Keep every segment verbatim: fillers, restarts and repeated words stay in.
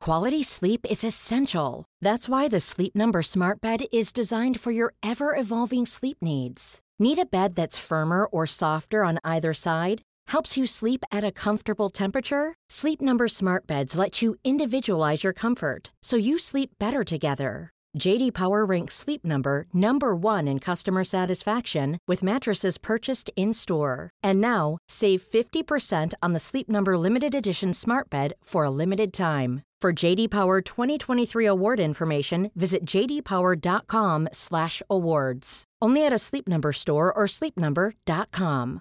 Quality sleep is essential. That's why the Sleep Number Smart Bed is designed for your ever-evolving sleep needs. Need a bed that's firmer or softer on either side? Helps you sleep at a comfortable temperature? Sleep Number Smart Beds let you individualize your comfort, so you sleep better together. J D Power ranks Sleep Number number one in customer satisfaction with mattresses purchased in-store. And now, save fifty percent on the Sleep Number Limited Edition Smart Bed for a limited time. For J D Power twenty twenty-three award information, visit j d power dot com slash awards. Only at a Sleep Number store or sleep number dot com.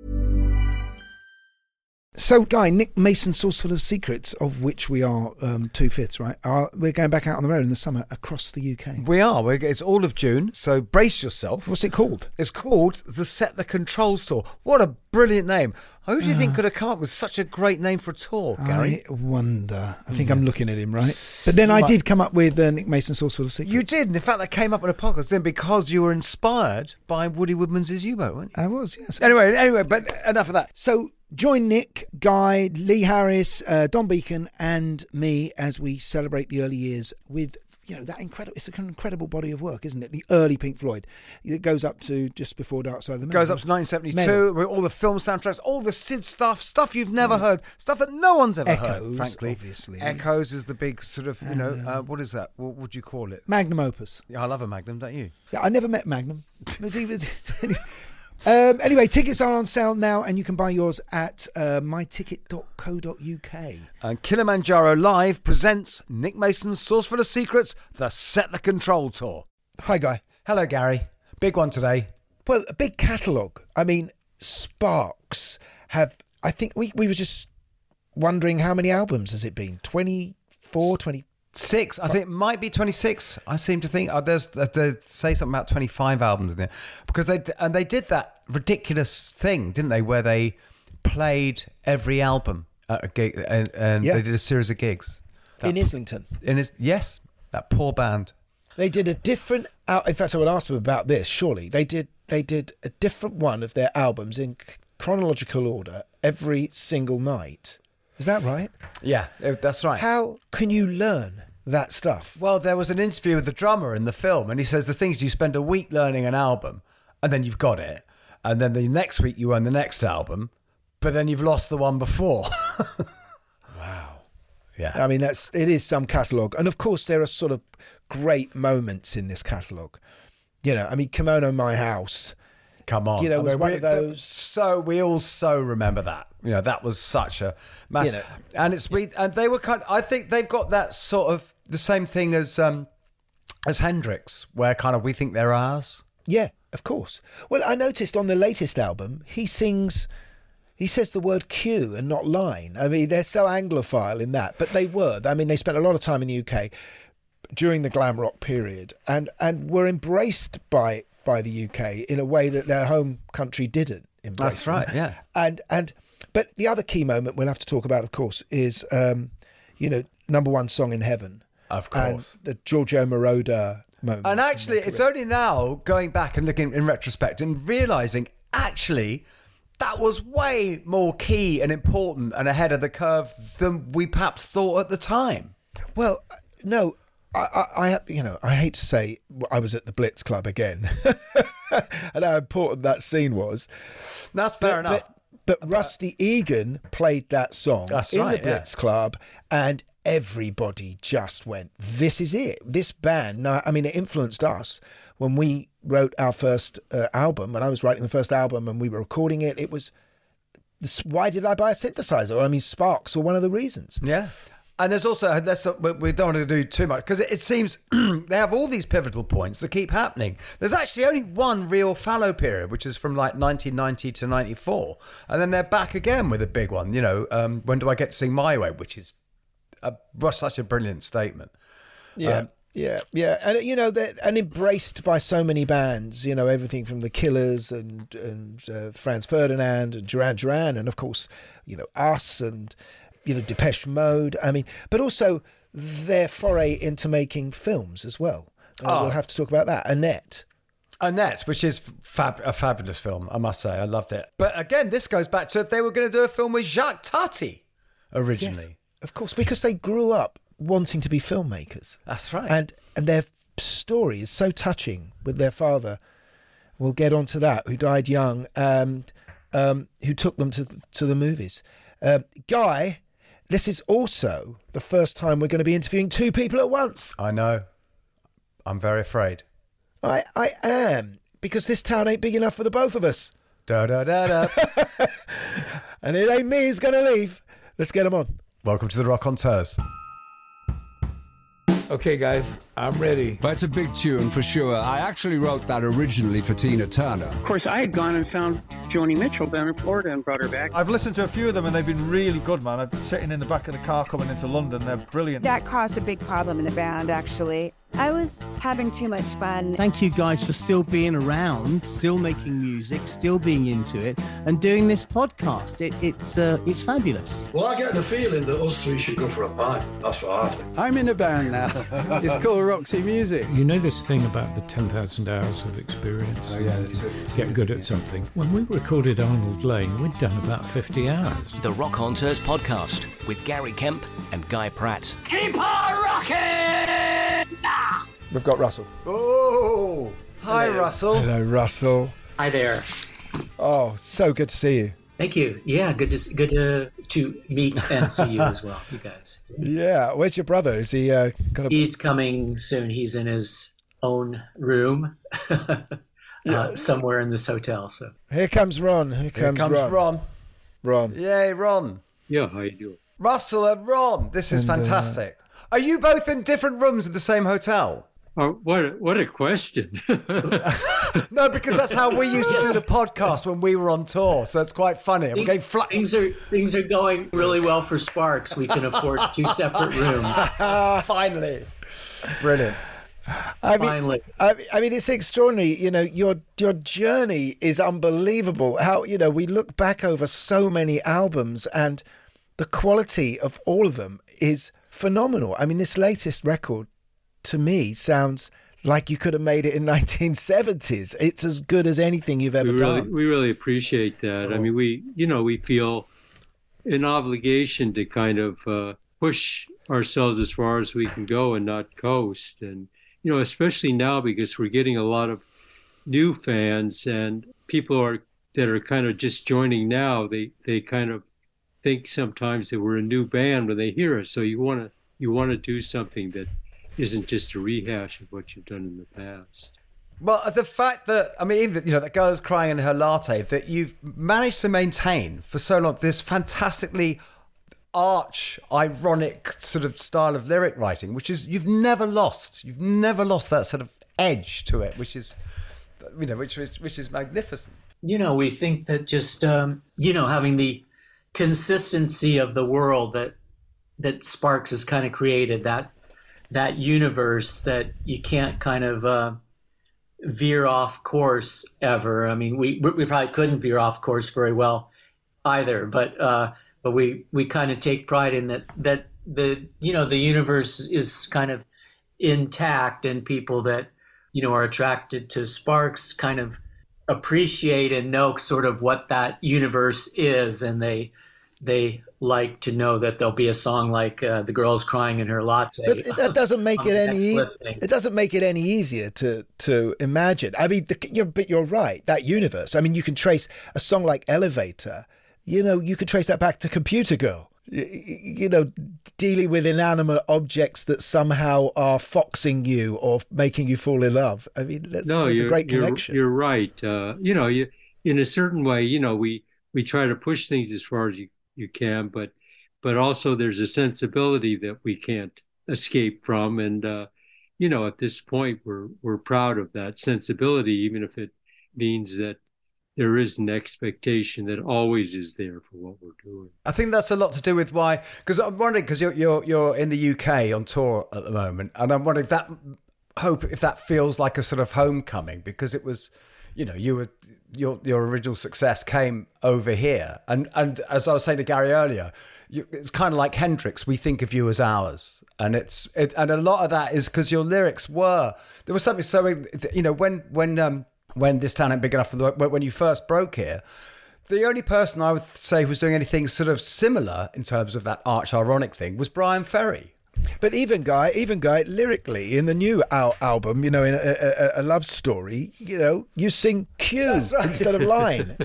So, Guy, Nick Mason's Saucerful of Secrets, of which we are um, two-fifths, right? Are, we're going back out on the road in the summer across the U K. We are. We're, it's all of June, so brace yourself. What's it called? It's called the Set the Controls Tour. What a brilliant name. Who do you uh, think could have come up with such a great name for a tour, Gary? I wonder. I think yeah. I'm looking at him, right? But then I right. did come up with uh, Nick Mason's Saucerful of Secrets. You did. And in fact, that came up in a podcast then because you were inspired by Woody Woodman's U-Boat, weren't you? I was, yes. Anyway, anyway, but enough of that. So join Nick, Guy, Lee Harris, uh, Don Beacon and me as we celebrate the early years with, you know, that incredible, it's an incredible body of work, isn't it? The early Pink Floyd. It goes up to just before Dark Side of the Moon. Goes up to nineteen seventy-two, with all the film soundtracks, all the Sid stuff, stuff you've never mm. heard, stuff that no one's ever Echoes, heard, frankly. Obviously. Echoes is the big sort of, you and, know, um, uh, what is that? What would you call it? Magnum opus. Yeah, I love a Magnum, don't you? Yeah, I never met Magnum. Was he, was, Um, anyway, tickets are on sale now and you can buy yours at uh, my ticket dot co dot u k. And Kilimanjaro Live presents Nick Mason's Saucerful of Secrets, the Set the Control Tour. Hi, Guy. Hello, Gary. Big one today. Well, a big catalogue. I mean, Sparks have, I think we, we were just wondering how many albums has it been? twenty-four, twenty Six, I think it might be twenty-six. I seem to think oh, there's they say something about twenty-five albums in there because they and they did that ridiculous thing, didn't they? Where they played every album at a gig and, and yeah. they did a series of gigs that, in Islington. In his yes, that poor band. They did a different. In fact, I would ask them about this. Surely they did. They did a different one of their albums in chronological order every single night. Is that right? Yeah, that's right. How can you learn that stuff? Well, there was an interview with the drummer in the film, and he says the things you spend a week learning an album, and then you've got it, and then the next week you learn the next album, but then you've lost the one before. Wow. Yeah. I mean, that's it is some catalogue, and of course there are sort of great moments in this catalogue. You know, I mean, Kimono My House. Come on. You know, I was mean, one we, of those. So we all so remember that. You know, that was such a massive. You know. And it's we and they were kind of, I think they've got that sort of the same thing as um as Hendrix, where kind of we think they're ours. Yeah, of course. Well, I noticed on the latest album, he sings he says the word Q and not line. I mean, they're so Anglophile in that, but they were. I mean, they spent a lot of time in the U K during the glam rock period and and were embraced by by the U K in a way that their home country didn't embrace. That's right, them. yeah. And and but the other key moment we'll have to talk about, of course, is um, you know, Number One Song in Heaven. Of course. And the Giorgio Moroder moment. And actually, it's only now going back and looking in retrospect and realising actually that was way more key and important and ahead of the curve than we perhaps thought at the time. Well, no. I, I, you know, I hate to say I was at the Blitz Club again, and how important that scene was. That's fair but, enough. But, but Rusty Egan played that song That's in right, the Blitz yeah. Club, and everybody just went, "This is it." This band. Now, I mean, it influenced us when we wrote our first uh, album. When I was writing the first album and we were recording it, it was, why did I buy a synthesizer? I mean, Sparks were one of the reasons. Yeah. And there's also, that's, we don't want to do too much because it, it seems they have all these pivotal points that keep happening. There's actually only one real fallow period, which is from like nineteen ninety to ninety-four. And then they're back again with a big one, you know, um, When Do I Get to Sing My Way, which is a, was such a brilliant statement. Yeah. Um, Yeah, yeah, and you know, they're and embraced by so many bands. You know, everything from the Killers and and uh, Franz Ferdinand and Duran Duran, and of course, you know, us and you know Depeche Mode. I mean, but also their foray into making films as well. Uh, oh. We'll have to talk about that. Annette. Annette, which is fab, a fabulous film, I must say. I loved it. But again, this goes back to they were going to do a film with Jacques Tati originally. Yes, of course, because they grew up wanting to be filmmakers. That's right. And and their story is so touching with their father. We'll get onto that. Who died young, and um, who took them to to the movies. Um, Guy, this is also the first time we're going to be interviewing two people at once. I know. I'm very afraid. I I am, because this town ain't big enough for the both of us. Da da da da. And it ain't me who's going to leave. Let's get them on. Welcome to the Rock on Tours. Okay, guys, I'm ready. That's a big tune for sure. I actually wrote that originally for Tina Turner. Of course, I had gone and found Joni Mitchell down in Florida and brought her back. I've listened to a few of them and they've been really good, man. I've been sitting in the back of the car coming into London. They're brilliant. That caused a big problem in the band, actually. I was having too much fun. Thank you guys for still being around, still making music, still being into it, and doing this podcast. It, it's uh, it's fabulous. Well, I get the feeling that us three should go for a party. That's what I think. I'm in a band now. It's called Roxy Music. You know this thing about the ten thousand hours of experience? Oh, yeah, and to, to get good at something. When we recorded Arnold Lane, we'd done about fifty hours. The Rock on Tours podcast with Gary Kemp and Guy Pratt. Keep on rocking! We've got Russell. Oh, hi, Hello. Russell. Hello, Russell. Hi there. Oh, so good to see you. Thank you. Yeah, good to good to, to meet and see you as well, you guys. Yeah, where's your brother? Is he uh, gonna? He's coming soon. He's in his own room, yeah. uh, somewhere in this hotel. So here comes Ron. Here comes, Here comes Ron. Ron. Ron. Yay, Ron. Yeah, how you doing? Russell and Ron. This is And, uh, fantastic. Are you both in different rooms at the same hotel? Oh, what a, what a question. No, because that's how we used to do the podcast when we were on tour. So it's quite funny. We're getting flat. things are things are going really well for Sparks. We can afford two separate rooms. Finally. Brilliant. I mean, Finally. I, I mean, it's extraordinary. You know, your your journey is unbelievable. How, you know, we look back over so many albums and the quality of all of them is phenomenal. I mean, this latest record, to me, sounds like you could have made it in nineteen seventies. It's as good as anything you've ever we really, done. We really appreciate that. Oh. I mean, we, you know, we feel an obligation to kind of uh, push ourselves as far as we can go and not coast. And, you know, especially now because we're getting a lot of new fans and people are that are kind of just joining now. They they kind of think sometimes that we're a new band when they hear us. So you want to you want to do something that isn't just a rehash of what you've done in the past. Well, the fact that, I mean, even, you know, that girl's crying in her latte, that you've managed to maintain for so long this fantastically arch, ironic sort of style of lyric writing, which is, you've never lost. You've never lost that sort of edge to it, which is, you know, which is, which is magnificent. You know, we think that just, um, you know, having the consistency of the world that that Sparks has kind of created, that that universe that you can't kind of uh, veer off course ever. I mean, we we probably couldn't veer off course very well either, but uh, but we we kind of take pride in that that the you know the universe is kind of intact, and people that you know are attracted to Sparks kind of appreciate and know sort of what that universe is, and they they like to know that there'll be a song like uh, "The Girl's Crying in Her Latte." But it, that doesn't make it any. Listening. It doesn't make it any easier to to imagine. I mean, the, you're, but you're right. That universe. I mean, you can trace a song like "Elevator." You know, you could trace that back to Computer Girl. You, you know, dealing with inanimate objects that somehow are foxing you or making you fall in love. I mean, that's, no, that's a you're, great you're, connection. You're right. Uh, you know, you in a certain way, you know, we we try to push things as far as you, you can, but but also there's a sensibility that we can't escape from, and uh, you know, at this point, we're we're proud of that sensibility, even if it means that there is an expectation that always is there for what we're doing. I think that's a lot to do with why, because I'm wondering, because you're, you're you're in the U K on tour at the moment, and I'm wondering if that hope if that feels like a sort of homecoming, because it was, you know, you were your your original success came over here, and and as I was saying to Gary earlier, you, it's kind of like Hendrix. We think of you as ours, and it's it, and a lot of that is because your lyrics were there was something so, you know, when when um. when This Town Ain't Big Enough for the when you first broke here, the only person I would say who was doing anything sort of similar in terms of that arch ironic thing was Brian Ferry. But even Guy, even Guy, lyrically in the new al- album, you know, in a, a, a love story, you know, you sing Q right. instead of line.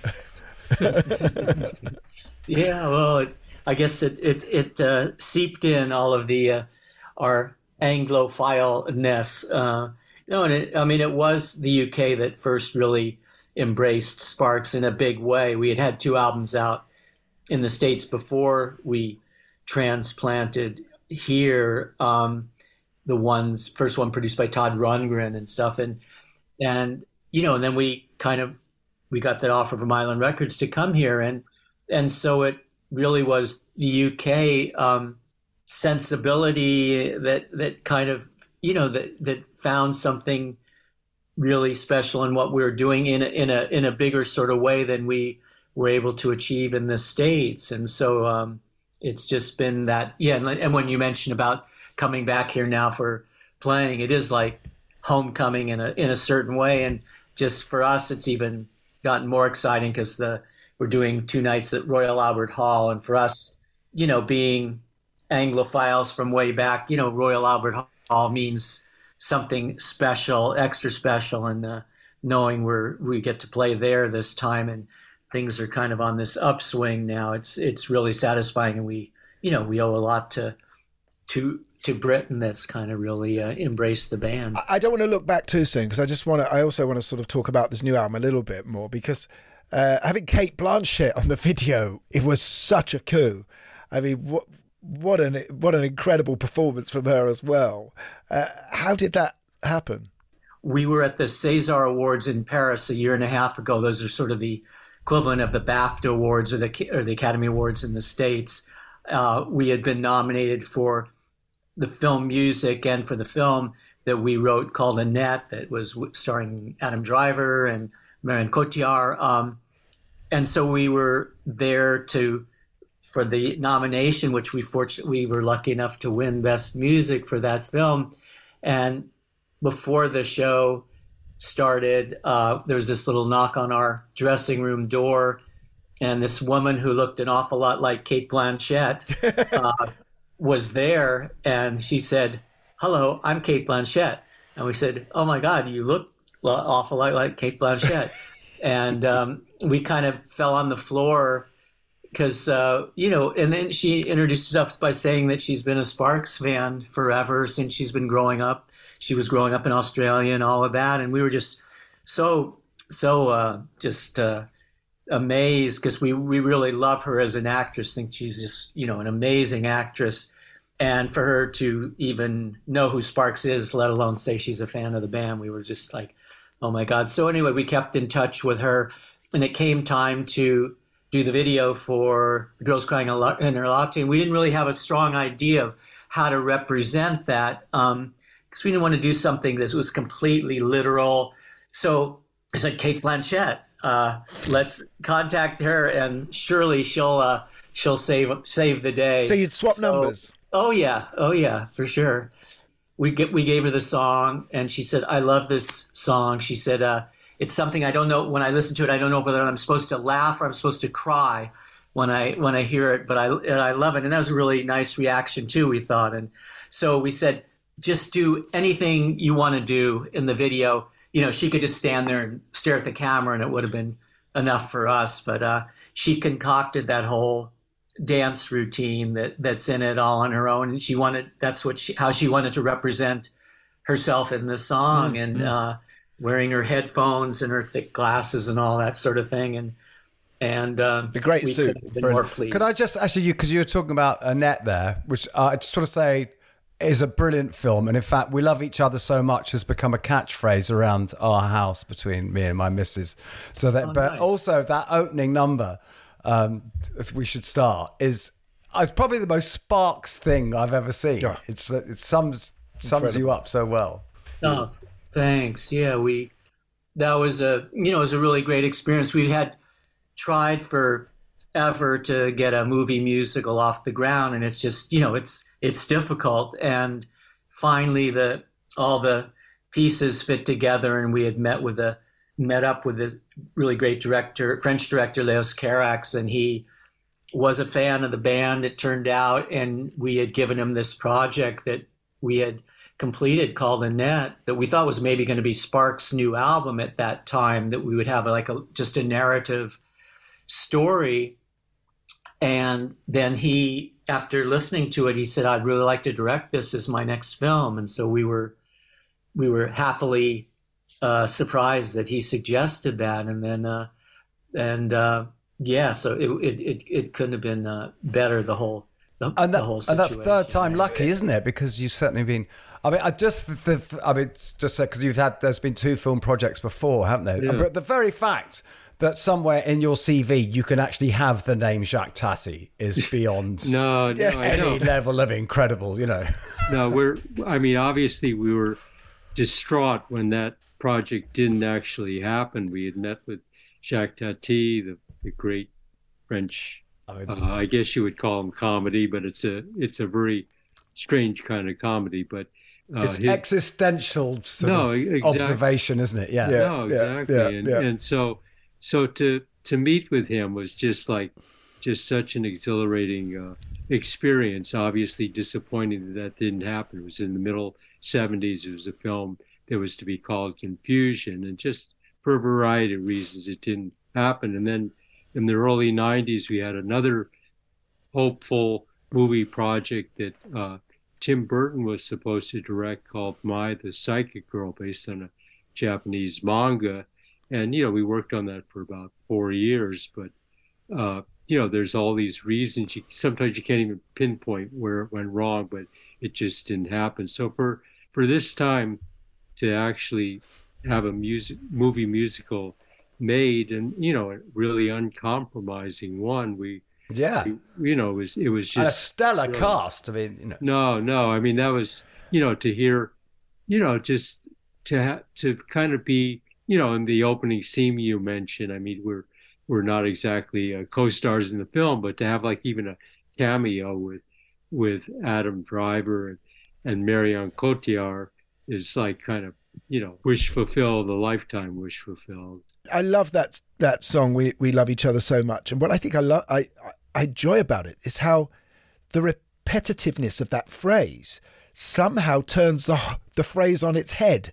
Yeah, well, it, I guess it it it uh, seeped in all of the uh, our Anglophile-ness. Uh, no, and it, I mean, it was the U K that first really embraced Sparks in a big way. We had had two albums out in the States before we transplanted here. Um, the ones, first one produced by Todd Rundgren and stuff, and and you know, and then we kind of we got that offer from Island Records to come here, and and so it really was the U K um, sensibility that that kind of you know that that found something really special in what we were doing in a, in a in a bigger sort of way than we were able to achieve in the States. And so um, it's just been that, yeah. And, and when you mention about coming back here now for playing, it is like homecoming in a in a certain way. And just for us, it's even gotten more exciting because the we're doing two nights at Royal Albert Hall, and for us, you know, being Anglophiles from way back, you know, Royal Albert Hall means something special, extra special, and uh, knowing we're we get to play there this time, and things are kind of on this upswing now. It's it's really satisfying, and we you know we owe a lot to to to Britain that's kind of really uh, embraced the band. I don't want to look back too soon because I just want to. I also want to sort of talk about this new album a little bit more because uh, having Cate Blanchett on the video, it was such a coup. I mean, what what an what an incredible performance from her as well. Uh, how did that happen? We were at the César Awards in Paris a year and a half ago. Those are sort of the equivalent of the BAFTA Awards or the or the Academy Awards in the States. Uh, we had been nominated for the film music and for the film that we wrote called Annette, that was starring Adam Driver and Marion Cotillard. Um, and so we were there to for the nomination, which we fortunately we were lucky enough to win Best Music for that film. And before the show started, uh, there was this little knock on our dressing room door, and this woman who looked an awful lot like Cate Blanchett uh, was there, and she said, "Hello, I'm Cate Blanchett." And we said, "Oh my God, you look an awful lot like Cate Blanchett." And um, we kind of fell on the floor because, uh, you know, and then she introduced herself by saying that she's been a Sparks fan forever since she's been growing up. She was growing up in Australia and all of that. And we were just so, so uh, just uh, amazed because we, we really love her as an actress, think she's just, you know, an amazing actress. And for her to even know who Sparks is, let alone say she's a fan of the band, we were just like, oh my God. So anyway, we kept in touch with her, and it came time to do the video for Girls Crying in Her Latte. And we didn't really have a strong idea of how to represent that um, because we didn't want to do something that was completely literal. So I said, Cate Blanchett, uh, let's contact her, and surely she'll uh, she'll save save the day. So you'd swap so, numbers. Oh yeah, oh yeah, for sure. We get we gave her the song, and she said, "I love this song." She said, uh, "It's something I don't know. When I listen to it, I don't know whether I'm supposed to laugh or I'm supposed to cry when I when I hear it. But I and I love it." And that was a really nice reaction too, we thought. And so we said, "Just do anything you want to do in the video." You know, she could just stand there and stare at the camera, and it would have been enough for us. But uh, she concocted that whole dance routine that that's in it all on her own, and she wanted that's what she how she wanted to represent herself in the song, mm-hmm. and uh wearing her headphones and her thick glasses and all that sort of thing, and and um the great we suit. couldn't have been more pleased. Could I just actually you because you were talking about Annette there, which uh, I just want to say is a brilliant film, and in fact we love each other so much has become a catchphrase around our house between me and my missus. So that, oh, but nice. Also that opening number. Um, we should start is it's probably the most Sparks thing I've ever seen. Yeah. It's it sums sums you up so well. Oh, thanks. Yeah, we that was a you know it was a really great experience. We had tried forever to get a movie musical off the ground, and it's just you know it's it's difficult. And finally, the all the pieces fit together, and we had met with a. met up with this really great director, French director, Leos Carax, and he was a fan of the band, it turned out, and we had given him this project that we had completed called Annette that we thought was maybe going to be Sparks' new album at that time, that we would have like a just a narrative story. And then he, after listening to it, he said, I'd really like to direct this as my next film. And so we were we were happily uh, surprised that he suggested that. And then, uh, and uh, yeah, so it, it, it, it couldn't have been uh, better, the whole, the, and, that, the whole and situation. that's third time lucky, isn't it? Because you've certainly been, I mean, I just, the, I mean, it's just because you've had, there's been two film projects before, haven't there? Yeah. But the very fact that somewhere in your C V you can actually have the name Jacques Tati is beyond no, no, I any know. level of incredible, you know. No, we're, I mean, obviously we were distraught when that project didn't actually happen. We had met with Jacques Tati, the, the great French, I, mean, uh, I guess you would call him comedy, but it's a, it's a very strange kind of comedy, but Uh, it's his, existential sort no, of exactly. observation, isn't it? Yeah. yeah no, exactly. Yeah, and, yeah. and so, so to to meet with him was just like, just such an exhilarating uh, experience. Obviously disappointing that that didn't happen. It was in the middle seventies. It was a film that was to be called Confusion, and just for a variety of reasons, it didn't happen. And then in the early nineties, we had another hopeful movie project that uh, Tim Burton was supposed to direct called Mai, the Psychic Girl, based on a Japanese manga. And, you know, we worked on that for about four years, but, uh, you know, there's all these reasons. You, sometimes you can't even pinpoint where it went wrong, but it just didn't happen. So for, for this time to actually have a music movie musical made, and, you know, a really uncompromising one, we, Yeah, you know, it was it was just and a stellar you know, cast. I mean, you know, no, no, I mean that was, you know, to hear, you know, just to ha- to kind of be, you know, in the opening scene you mentioned. I mean, we're we're not exactly uh, co-stars in the film, but to have like even a cameo with with Adam Driver and, and Marion Cotillard is like kind of, you know, wish fulfilled, a lifetime wish fulfilled. I love that that song. We we love each other so much, and what I think I love, I I enjoy about it is how the repetitiveness of that phrase somehow turns the the phrase on its head.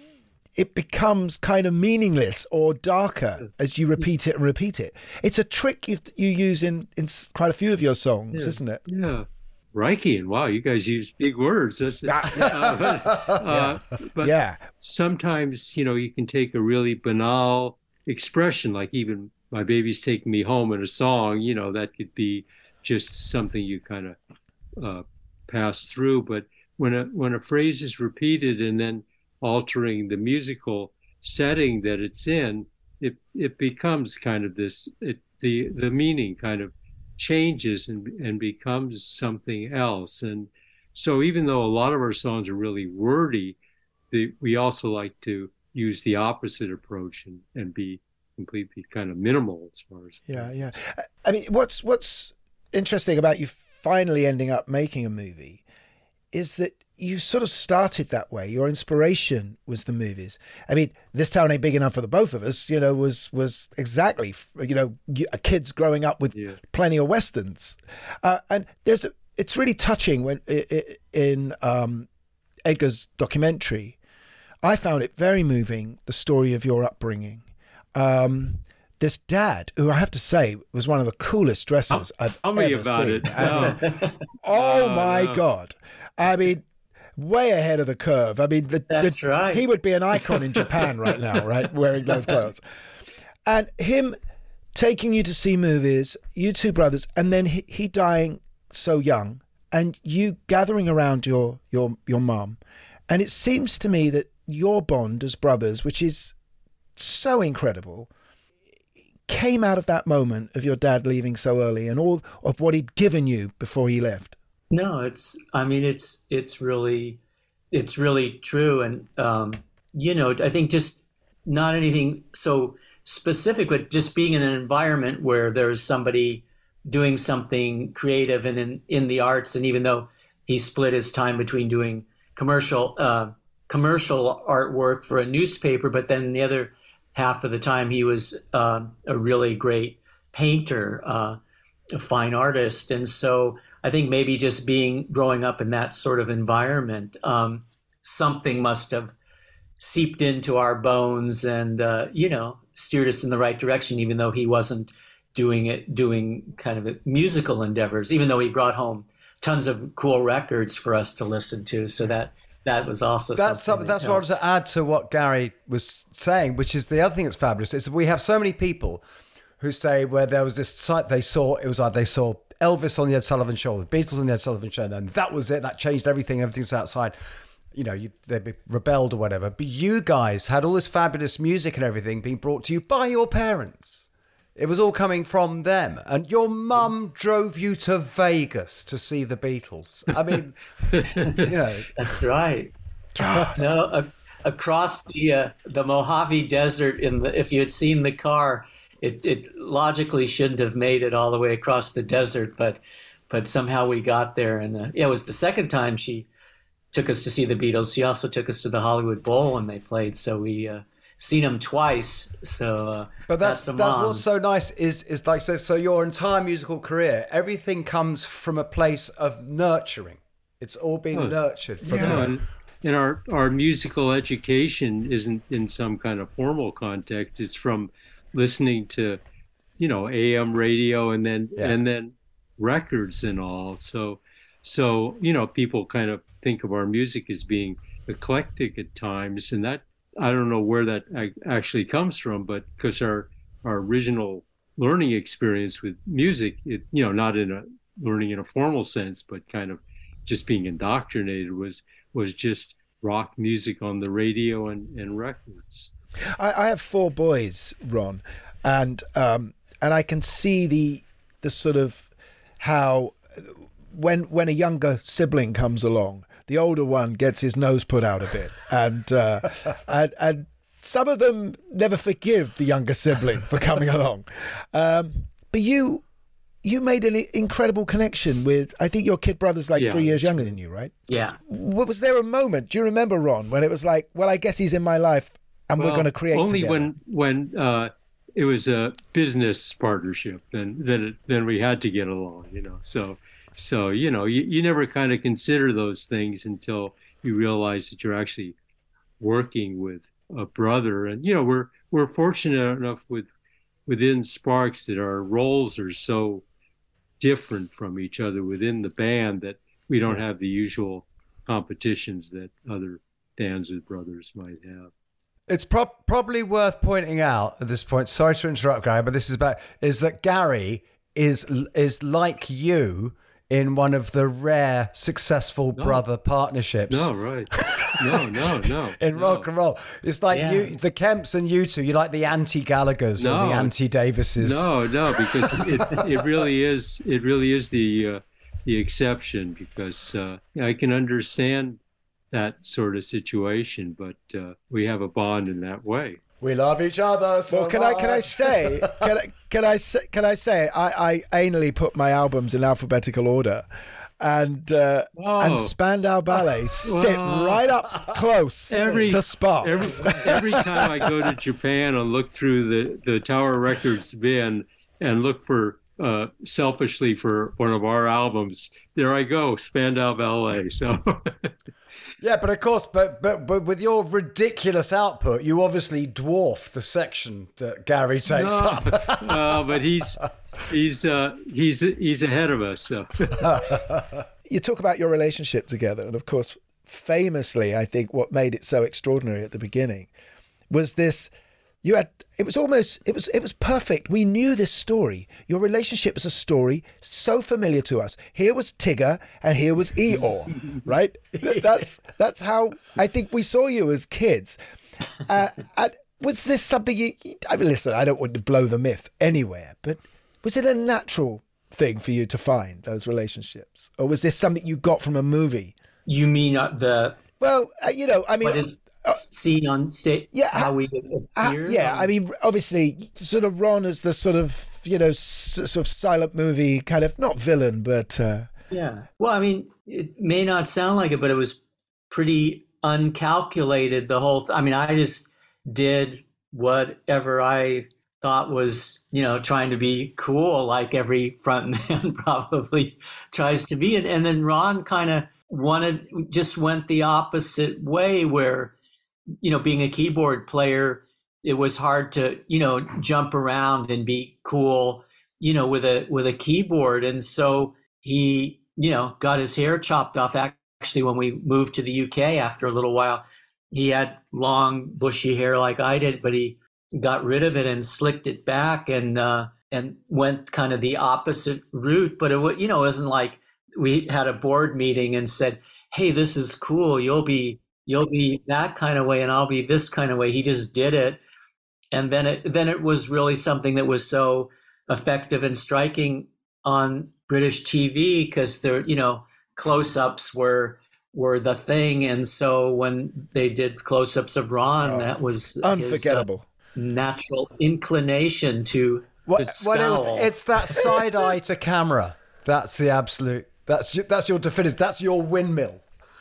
It becomes kind of meaningless or darker as you repeat it and repeat it. It's a trick you you use in in quite a few of your songs, yeah. isn't it? Yeah. Reichian. Wow, you guys use big words. That's, uh, but, uh, but yeah. sometimes, you know, you can take a really banal expression, like even "My baby's taking me home" in a song, you know, that could be just something you kind of uh, pass through. But when a when a phrase is repeated and then altering the musical setting that it's in, it it becomes kind of this, it, the the meaning kind of changes and and becomes something else. And so even though a lot of our songs are really wordy, the, we also like to use the opposite approach and, and be completely kind of minimal as far as yeah yeah I mean, what's what's interesting about you finally ending up making a movie is that you sort of started that way. Your inspiration was the movies. I mean, This Town Ain't Big Enough for the Both of Us, you know, was was exactly, you know, kids growing up with yeah. plenty of Westerns. Uh, and there's a, it's really touching when in um, Edgar's documentary, I found it very moving, the story of your upbringing. Um, this dad, who I have to say was one of the coolest dressers I'll, I've tell ever me about seen. it. No. I mean, oh no, my no. God. I mean, way ahead of the curve. I mean, the, That's the, right. he would be an icon in Japan right now, right? Wearing those clothes. And him taking you to see movies, you two brothers, and then he, he dying so young, and you gathering around your your your mum. And it seems to me that your bond as brothers, which is so incredible, came out of that moment of your dad leaving so early and all of what he'd given you before he left. No, it's, I mean, it's, it's really, it's really true. And, um, you know, I think just not anything so specific, but just being in an environment where there's somebody doing something creative and in, in the arts. And even though he split his time between doing commercial, uh, commercial artwork for a newspaper, but then the other half of the time he was, uh, a really great painter, uh, a fine artist. And so I think maybe just being growing up in that sort of environment, um, something must have seeped into our bones and, uh, you know, steered us in the right direction, even though he wasn't doing it, doing kind of musical endeavors, even though he brought home tons of cool records for us to listen to. So that that was also that's something. That that's what I wanted to add to what Gary was saying, which is the other thing that's fabulous is we have so many people who say where there was this site they saw, it was like they saw Elvis on the Ed Sullivan Show, the Beatles on the Ed Sullivan Show, and that was it. That changed everything. Everything's outside. You know, you, they rebelled or whatever. But you guys had all this fabulous music and everything being brought to you by your parents. It was all coming from them. And your mum drove you to Vegas to see the Beatles. I mean, you know. That's right. God. No, uh, across the uh, the Mojave Desert, in the, if you had seen the car, it, it logically shouldn't have made it all the way across the desert, but but somehow we got there. And uh, yeah, it was the second time she took us to see the Beatles. She also took us to the Hollywood Bowl when they played, so we uh, seen them twice. So, uh, but that's that's, that's what's so nice is is like so. So your entire musical career, everything comes from a place of nurturing. It's all been oh, nurtured. From yeah, and, and our our musical education isn't in some kind of formal context. It's from listening to, you know, A M radio and then yeah. and then records and all. So so you know, people kind of think of our music as being eclectic at times, and that I don't know where that actually comes from, but because our our original learning experience with music, it you know not in a learning in a formal sense, but kind of just being indoctrinated was was just rock music on the radio and, and records. I, I have four boys, Ron, and um, and I can see the the sort of how when when a younger sibling comes along, the older one gets his nose put out a bit, and uh, and, and some of them never forgive the younger sibling for coming along. Um, but you you made an incredible connection with, I think your kid brother's like yeah, three years younger than you, right? Yeah. Was there a moment, do you remember, Ron, when it was like, well, I guess he's in my life and well, we're going to create only together? when when uh, it was a business partnership, then then it, then we had to get along, you know. So so you know you, you never kind of consider those things until you realize that you're actually working with a brother, and you know we're we're fortunate enough with within Sparks that our roles are so different from each other within the band that we don't have the usual competitions that other bands with brothers might have. It's pro- probably worth pointing out at this point, sorry to interrupt, Gary, but this is about, is that Gary is is like you in one of the rare successful no. brother partnerships. No, right. No, no, no. in no. rock and roll. It's like yeah. you, the Kemps and you two, you're like the anti-Gallaghers no. or the anti-Davises. No, no, because it, it really is, it really is the, uh, the exception, because uh, I can understand that sort of situation, but uh, we have a bond in that way. We love each other so well, can much. I can I say can I can I say, can I say I, I anally put my albums in alphabetical order, and uh, and Spandau Ballet sit Whoa. right up close every, to Sparks. Every, every time I go to Japan and look through the, the Tower Records bin and look for uh, selfishly for one of our albums, there I go, Spandau Ballet. So. Yeah, but of course, but, but but with your ridiculous output, you obviously dwarf the section that Gary takes no, up. No, but he's he's uh, he's he's ahead of us. So. You talk about your relationship together, and of course, famously, I think what made it so extraordinary at the beginning was this. You had it was almost it was it was perfect. We knew this story. Your relationship was a story so familiar to us. Here was Tigger and here was Eeyore, right? That's that's how I think we saw you as kids. Uh, and was this something you? I mean, listen, I don't want to blow the myth anywhere, but was it a natural thing for you to find those relationships, or was this something you got from a movie? You mean uh, the? Well, uh, you know, I mean. What is- Seen on stage, yeah, how we uh, appear. Yeah, I mean, obviously, sort of Ron as the sort of you know s- sort of silent movie kind of not villain, but uh... yeah. Well, I mean, it may not sound like it, but it was pretty uncalculated. The whole. Th- I mean, I just did whatever I thought was, you know, trying to be cool like every front man probably tries to be. And, and then Ron kind of wanted, just went the opposite way where, you know, being a keyboard player, it was hard to, you know, jump around and be cool, you know, with a, with a keyboard. And so he, you know, got his hair chopped off. Actually, when we moved to the U K after a little while, he had long bushy hair like I did, but he got rid of it and slicked it back and, uh, and went kind of the opposite route. But it, you know, it wasn't like we had a board meeting and said, hey, this is cool. You'll be, you'll be that kind of way and I'll be this kind of way. He just did it. And then it, then it was really something that was so effective and striking on British T V because there, you know, close-ups were, were the thing. And so when they did close-ups of Ron, oh, that was unforgettable. His, uh, natural inclination to what, what else? It's that side eye to camera. That's the absolute. That's your, that's your definitive. That's your windmill.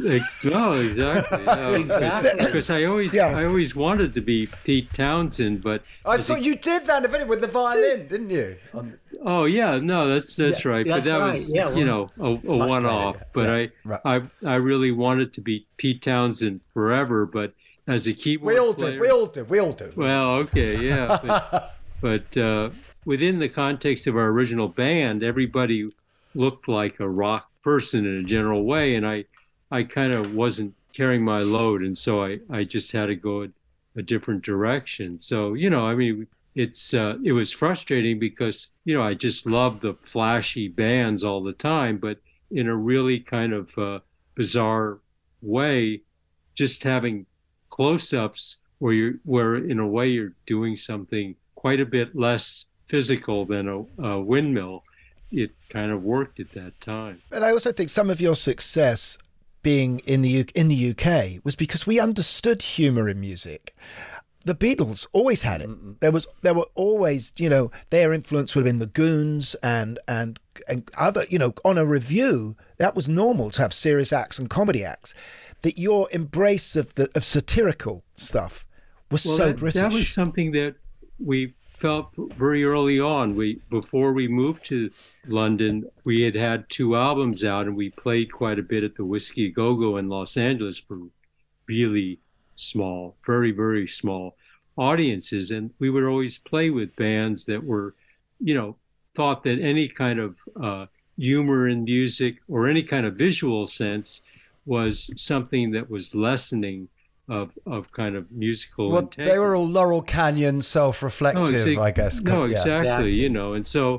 No, exactly. No, exactly. Because I always, yeah. I always wanted to be Pete Townsend, but I saw you did that event with the violin, didn't you? On... Oh yeah, no, that's that's yeah, right. That's but that right. was, yeah, well, you know, a, a one-off. Later, yeah. But yeah, I, right. I, I really wanted to be Pete Townsend forever, but. As a keyboard we all player, do, we all do, we all do. Well, okay, yeah, but, but uh, within the context of our original band, everybody looked like a rock person in a general way, and I, I kind of wasn't carrying my load, and so I, I just had to go a, a different direction. So you know, I mean, it's uh, it was frustrating because you know I just loved the flashy bands all the time, but in a really kind of uh, bizarre way, just having close-ups where you're where in a way you're doing something quite a bit less physical than a, a windmill, it kind of worked at that time. And I also think some of your success being in the U- in the U K was because we understood humor in music. The Beatles always had it. Mm-mm. There was there were always, you know, their influence would have been the Goons and and and other, you know, on a review that was normal to have serious acts and comedy acts. That your embrace of the of satirical stuff was well, so that, British. That was something that we felt very early on. We before we moved to London, we had had two albums out, and we played quite a bit at the Whiskey Go-Go in Los Angeles for really small, very very small audiences, and we would always play with bands that were, you know, thought that any kind of uh, humor in music or any kind of visual sense was something that was lessening of of kind of musical well, integrity. They were all Laurel Canyon self-reflective, no, I guess. No, yeah. exactly, exactly, you know, and so,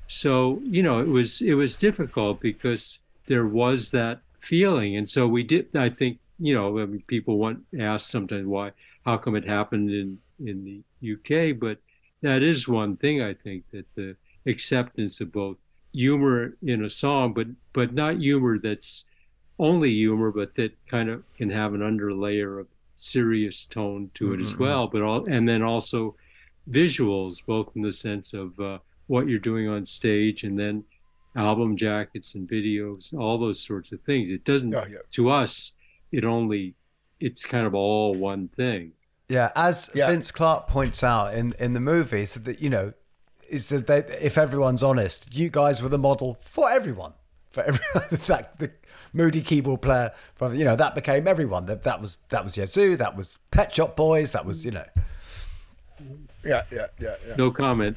so you know, it was it was difficult because there was that feeling, and so we did. I think you know, I mean, people want ask sometimes why, how come it happened in in the U K, but that is one thing I think that the acceptance of both humor in a song, but but not humor that's only humor, but that kind of can have an underlayer of serious tone to it mm-hmm. as well. But all, and then also visuals, both in the sense of uh, what you're doing on stage, and then album jackets and videos, all those sorts of things. It doesn't, oh, yeah. to us, it only, it's kind of all one thing. Yeah, as yeah. Vince Clarke points out in, in the movie, so that, you know, is that they, if everyone's honest, you guys were the model for everyone. For everyone, that the moody keyboard player, you know, that became everyone. That that was that was Yazoo, that was Pet Shop Boys, that was, you know. Yeah, yeah, yeah. yeah. No comment.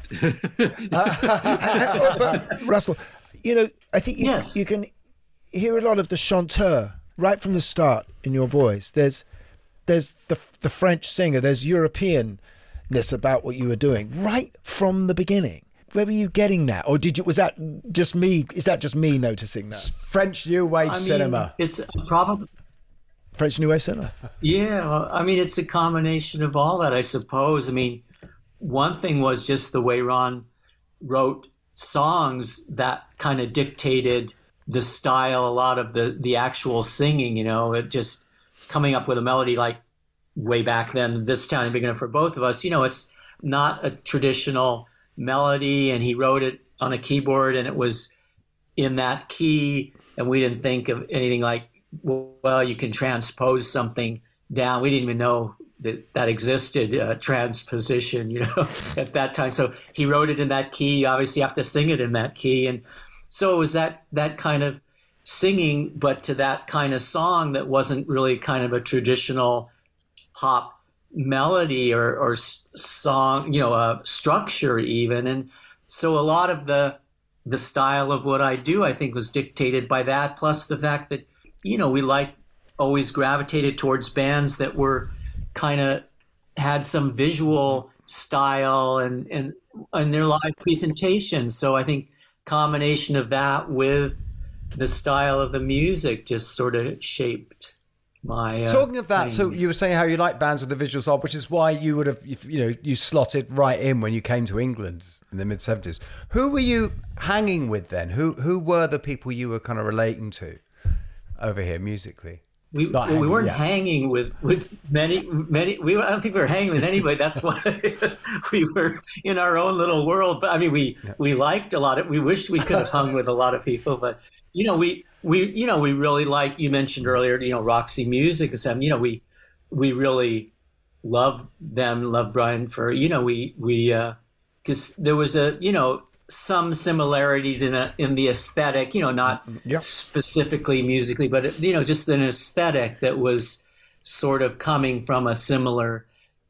uh, but Russell, you know, I think you, yes. you can hear a lot of the chanteur right from the start in your voice. There's there's the the French singer. There's Europeanness about what you were doing right from the beginning. Where were you getting that, or did you? Was that just me? Is that just me noticing that? French New Wave I mean, cinema. It's probably French New Wave cinema. Yeah, well, I mean, it's a combination of all that, I suppose. I mean, one thing was just the way Ron wrote songs that kind of dictated the style, a lot of the the actual singing. You know, it just coming up with a melody like way back then. This Town Big Enough for Both of Us. You know, it's not a traditional melody, and he wrote it on a keyboard, and it was in that key, and we didn't think of anything like, well, you can transpose something down. We didn't even know that, that existed, uh, transposition, you know, at that time. So he wrote it in that key. You obviously have to sing it in that key. And so it was that, that kind of singing, but to that kind of song that wasn't really kind of a traditional pop melody or, or song, you know, uh, structure even. And so a lot of the, the style of what I do, I think, was dictated by that. Plus the fact that, you know, we like always gravitated towards bands that were kind of had some visual style and, and, and their live presentations. So I think combination of that with the style of the music just sort of shaped my uh, talking of that. thing. So you were saying how you like bands with the visual style, which is why you would have, you know, you slotted right in when you came to England in the mid seventies. Who were you hanging with then? Who who were the people you were kind of relating to over here musically? We Not well, we hanging, weren't yeah. hanging with, with many many. We I don't think we were hanging with anybody. That's why we were in our own little world. But I mean, we Yeah. we liked a lot of. We wish we could have hung with a lot of people, but you know, we we you know we really like. You mentioned earlier, you know, Roxy Music and some. You know, we we really love them. Love Brian for you know we we because uh, there was a you know. some similarities in a, in the aesthetic, you know, not Yep. specifically musically, but, you know, just an aesthetic that was sort of coming from a similar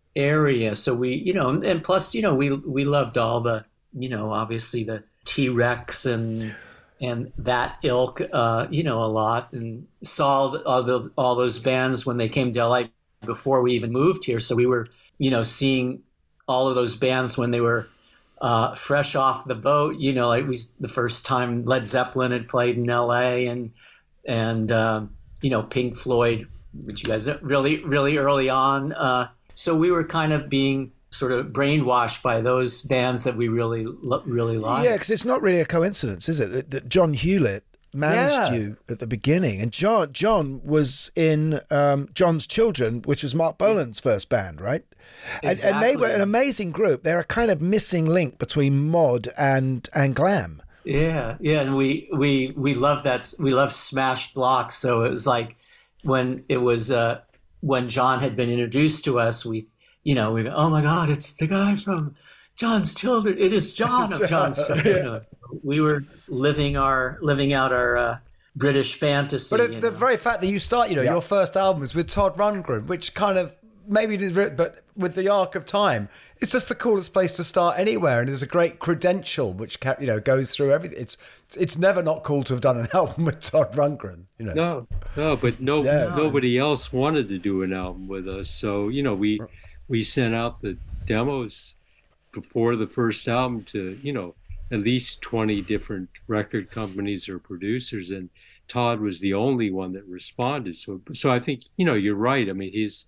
area. So we, you know, and plus, you know, we, we loved all the, you know, obviously the T-Rex and, and that ilk, uh, you know, a lot, and saw all the, all those bands when they came to L A before we even moved here. So we were, you know, seeing all of those bands when they were, Uh, fresh off the boat, you know, like we the first time Led Zeppelin had played in L A, and and um, you know, Pink Floyd, which you guys know, really really early on. Uh, so we were kind of being sort of brainwashed by those bands that we really lo- really liked. Yeah, because it's not really a coincidence, is it, that, that John Hewlett managed Yeah. you at the beginning, and John John was in um, John's Children, which was Mark Bolan's first band, right? And, and they were an amazing group. They're a kind of missing link between mod and and glam. Yeah, yeah, and we we we love that. We love Smashed Blocks. So it was like when it was uh, when John had been introduced to us, we you know we oh my God, it's the guy from John's Children. It is John of John's Children. Yeah. So we were living our living out our uh, British fantasy. But you the know. very fact that you start, you know, Yeah. your first album was with Todd Rundgren, which kind of maybe did, but with the arc of time, it's just the coolest place to start anywhere, and there's a great credential which ca- you know goes through everything. It's it's never not cool to have done an album with Todd Rundgren, you know. No, no, but no, Yeah. nobody else wanted to do an album with us. So you know, we we sent out the demos before the first album to you know at least twenty different record companies or producers, and Todd was the only one that responded. So so I think you know you're right. I mean, he's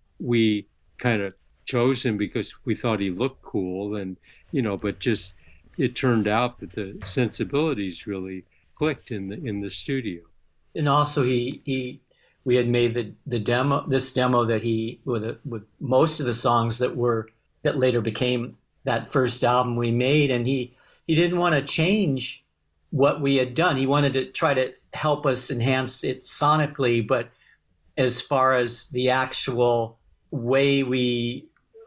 we kind of chose him because we thought he looked cool, and you know, but just it turned out that the sensibilities really clicked in the in the studio. And also he he we had made the the demo this demo that he with a, with most of the songs that were that later became that first album we made, and he he didn't want to change what we had done. He wanted to try to help us enhance it sonically, but as far as the actual way we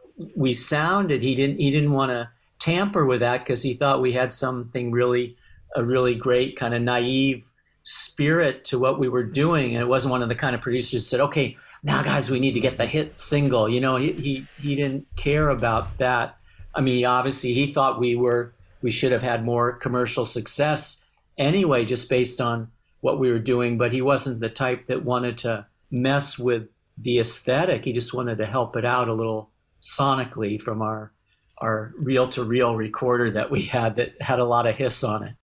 we sounded, he didn't he didn't want to tamper with that, because he thought we had something really a really great kind of naive spirit to what we were doing, and it wasn't one of the kind of producers that said, okay, now guys, we need to get the hit single. You know, he he he didn't care about that. I mean, obviously he thought we were we should have had more commercial success anyway, just based on what we were doing, but he wasn't the type that wanted to mess with the aesthetic. He just wanted to help it out a little sonically from our our reel-to-reel recorder that we had that had a lot of hiss on it.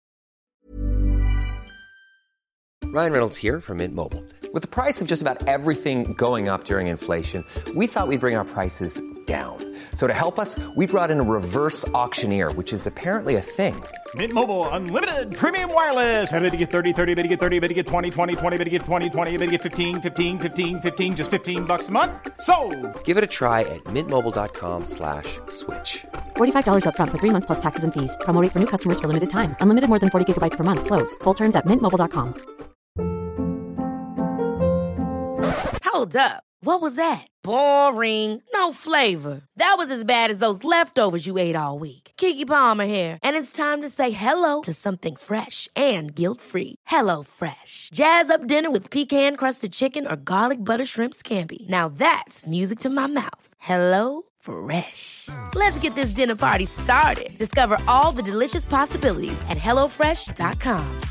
Ryan Reynolds here from Mint Mobile. With the price of just about everything going up during inflation, we thought we'd bring our prices down. So to help us, we brought in a reverse auctioneer, which is apparently a thing. Mint Mobile Unlimited Premium Wireless. How to get thirty, thirty, how to get thirty, how to get twenty, twenty, twenty, how to get twenty, twenty, how to get fifteen, fifteen, fifteen, fifteen, just fifteen bucks a month? Sold! Give it a try at mintmobile.com slash switch. forty-five dollars up front for three months plus taxes and fees. Promo rate for new customers for limited time. Unlimited more than forty gigabytes per month. Slows full terms at mint mobile dot com. Hold up. What was that? Boring. No flavor. That was as bad as those leftovers you ate all week. Keke Palmer here, and it's time to say hello to something fresh and guilt-free. Hello Fresh. Jazz up dinner with pecan-crusted chicken or garlic butter shrimp scampi. Now that's music to my mouth. Hello Fresh. Let's get this dinner party started. Discover all the delicious possibilities at hello fresh dot com.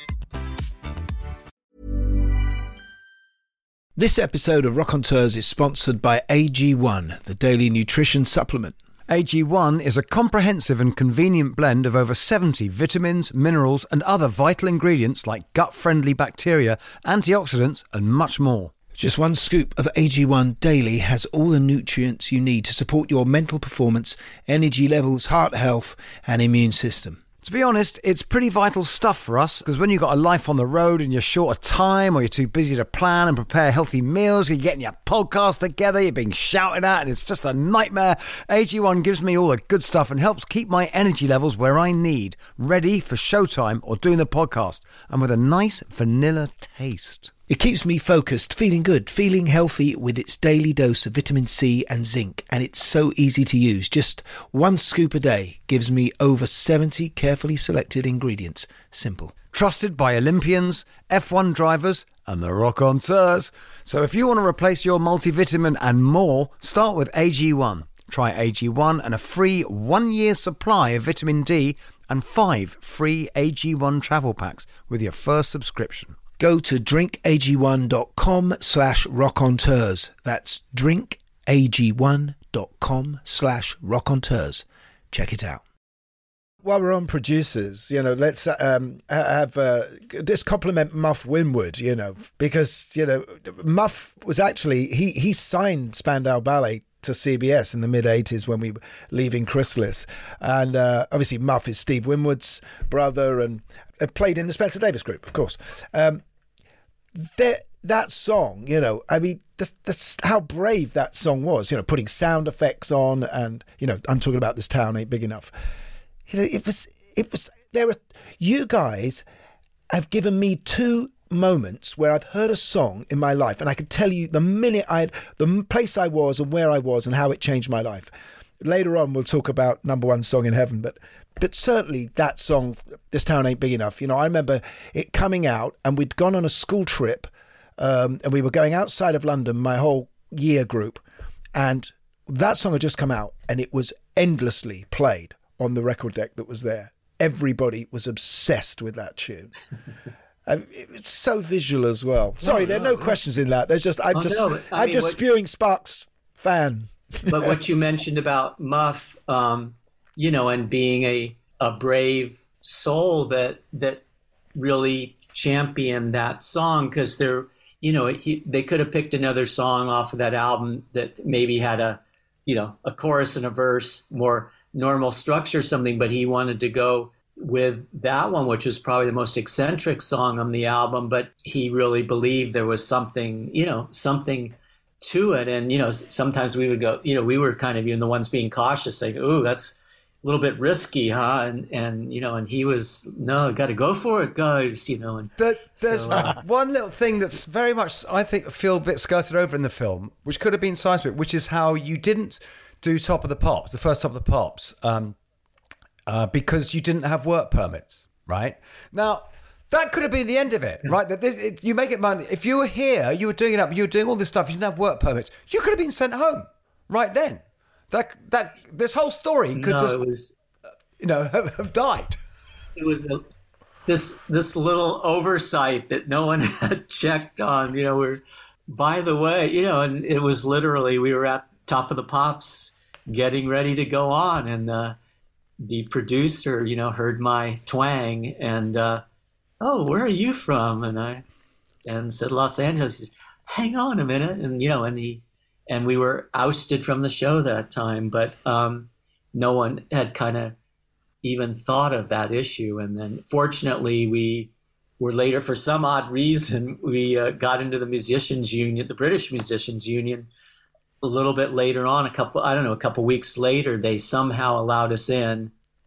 This episode of Raconteurs is sponsored by A G one, the daily nutrition supplement. A G one is a comprehensive and convenient blend of over seventy vitamins, minerals and other vital ingredients like gut-friendly bacteria, antioxidants and much more. Just one scoop of A G one daily has all the nutrients you need to support your mental performance, energy levels, heart health and immune system. To be honest, it's pretty vital stuff for us, because when you've got a life on the road and you're short of time, or you're too busy to plan and prepare healthy meals, you're getting your podcast together, you're being shouted at, and it's just a nightmare, A G one gives me all the good stuff and helps keep my energy levels where I need, ready for showtime or doing the podcast, and with a nice vanilla taste. It keeps me focused, feeling good, feeling healthy with its daily dose of vitamin C and zinc, and it's so easy to use. Just one scoop a day gives me over seventy carefully selected ingredients. Simple. Trusted by Olympians, F one drivers and the Raconteurs. So if you want to replace your multivitamin and more, start with A G one. Try A G one and a free one-year supply of vitamin D and five free A G one travel packs with your first subscription. Go to drinkag1.com slash raconteurs. That's drinkag1.com slash raconteurs. Check it out. While we're on producers, you know, let's um, have uh, just compliment Muff Winwood, you know, because, you know, Muff was actually, he, he signed Spandau Ballet to C B S in the mid-eighties when we were leaving Chrysalis. And uh, obviously Muff is Steve Winwood's brother and uh, played in the Spencer Davis Group, of course. Um, that, that song, you know, I mean, that's, that's how brave that song was, you know, putting sound effects on and, you know, I'm talking about This Town Ain't Big Enough. You know, it was, it was, there are, you guys have given me two moments where I've heard a song in my life and I can tell you the minute I, the place I was and where I was and how it changed my life. Later on, we'll talk about Number One Song in Heaven, but, but certainly that song, This Town Ain't Big Enough. You know, I remember it coming out and we'd gone on a school trip um, and we were going outside of London, my whole year group, and that song had just come out and it was endlessly played on the record deck that was there. Everybody was obsessed with that tune. Um, it's so visual as well. Sorry, no, there are no, no questions in that. There's just I'm oh, just no, I'm mean, just what, spewing Sparks fan. But what you mentioned about Muff, um, you know, and being a a brave soul that that really championed that song, because they're, you know, he, they could have picked another song off of that album that maybe had a, you know, a chorus and a verse, more normal structure, something, but he wanted to go with that one, which is probably the most eccentric song on the album, but he really believed there was something, you know, something to it. And, you know, sometimes we would go, you know, we were kind of even the ones being cautious, saying, ooh, that's a little bit risky, huh? And, and you know, and he was, no, got to go for it, guys, you know. And there, there's so, uh, one little thing that's very much, I think, feel a bit skirted over in the film, which could have been seismic, which is how you didn't do Top of the Pops, the first Top of the Pops, um, Uh, because you didn't have work permits, right? Now, that could have been the end of it, right? That this, it, you make it money. If you were here, you were doing it up, you were doing all this stuff, you didn't have work permits, you could have been sent home right then. That that this whole story could no, just, it was, you know, have, have died. It was a, this this little oversight that no one had checked on. You know, we're by the way, you know, and it was literally we were at Top of the Pops, getting ready to go on, and. Uh, The producer, you know, heard my twang and, uh, oh, where are you from? And I, and said Los Angeles. He said, hang on a minute, and you know, and he, and we were ousted from the show that time. But um, no one had kind of even thought of that issue. And then, fortunately, we were later, for some odd reason, we uh, got into the musicians union, the British Musicians Union. A little bit later on, a couple, I don't know, a couple weeks later, they somehow allowed us in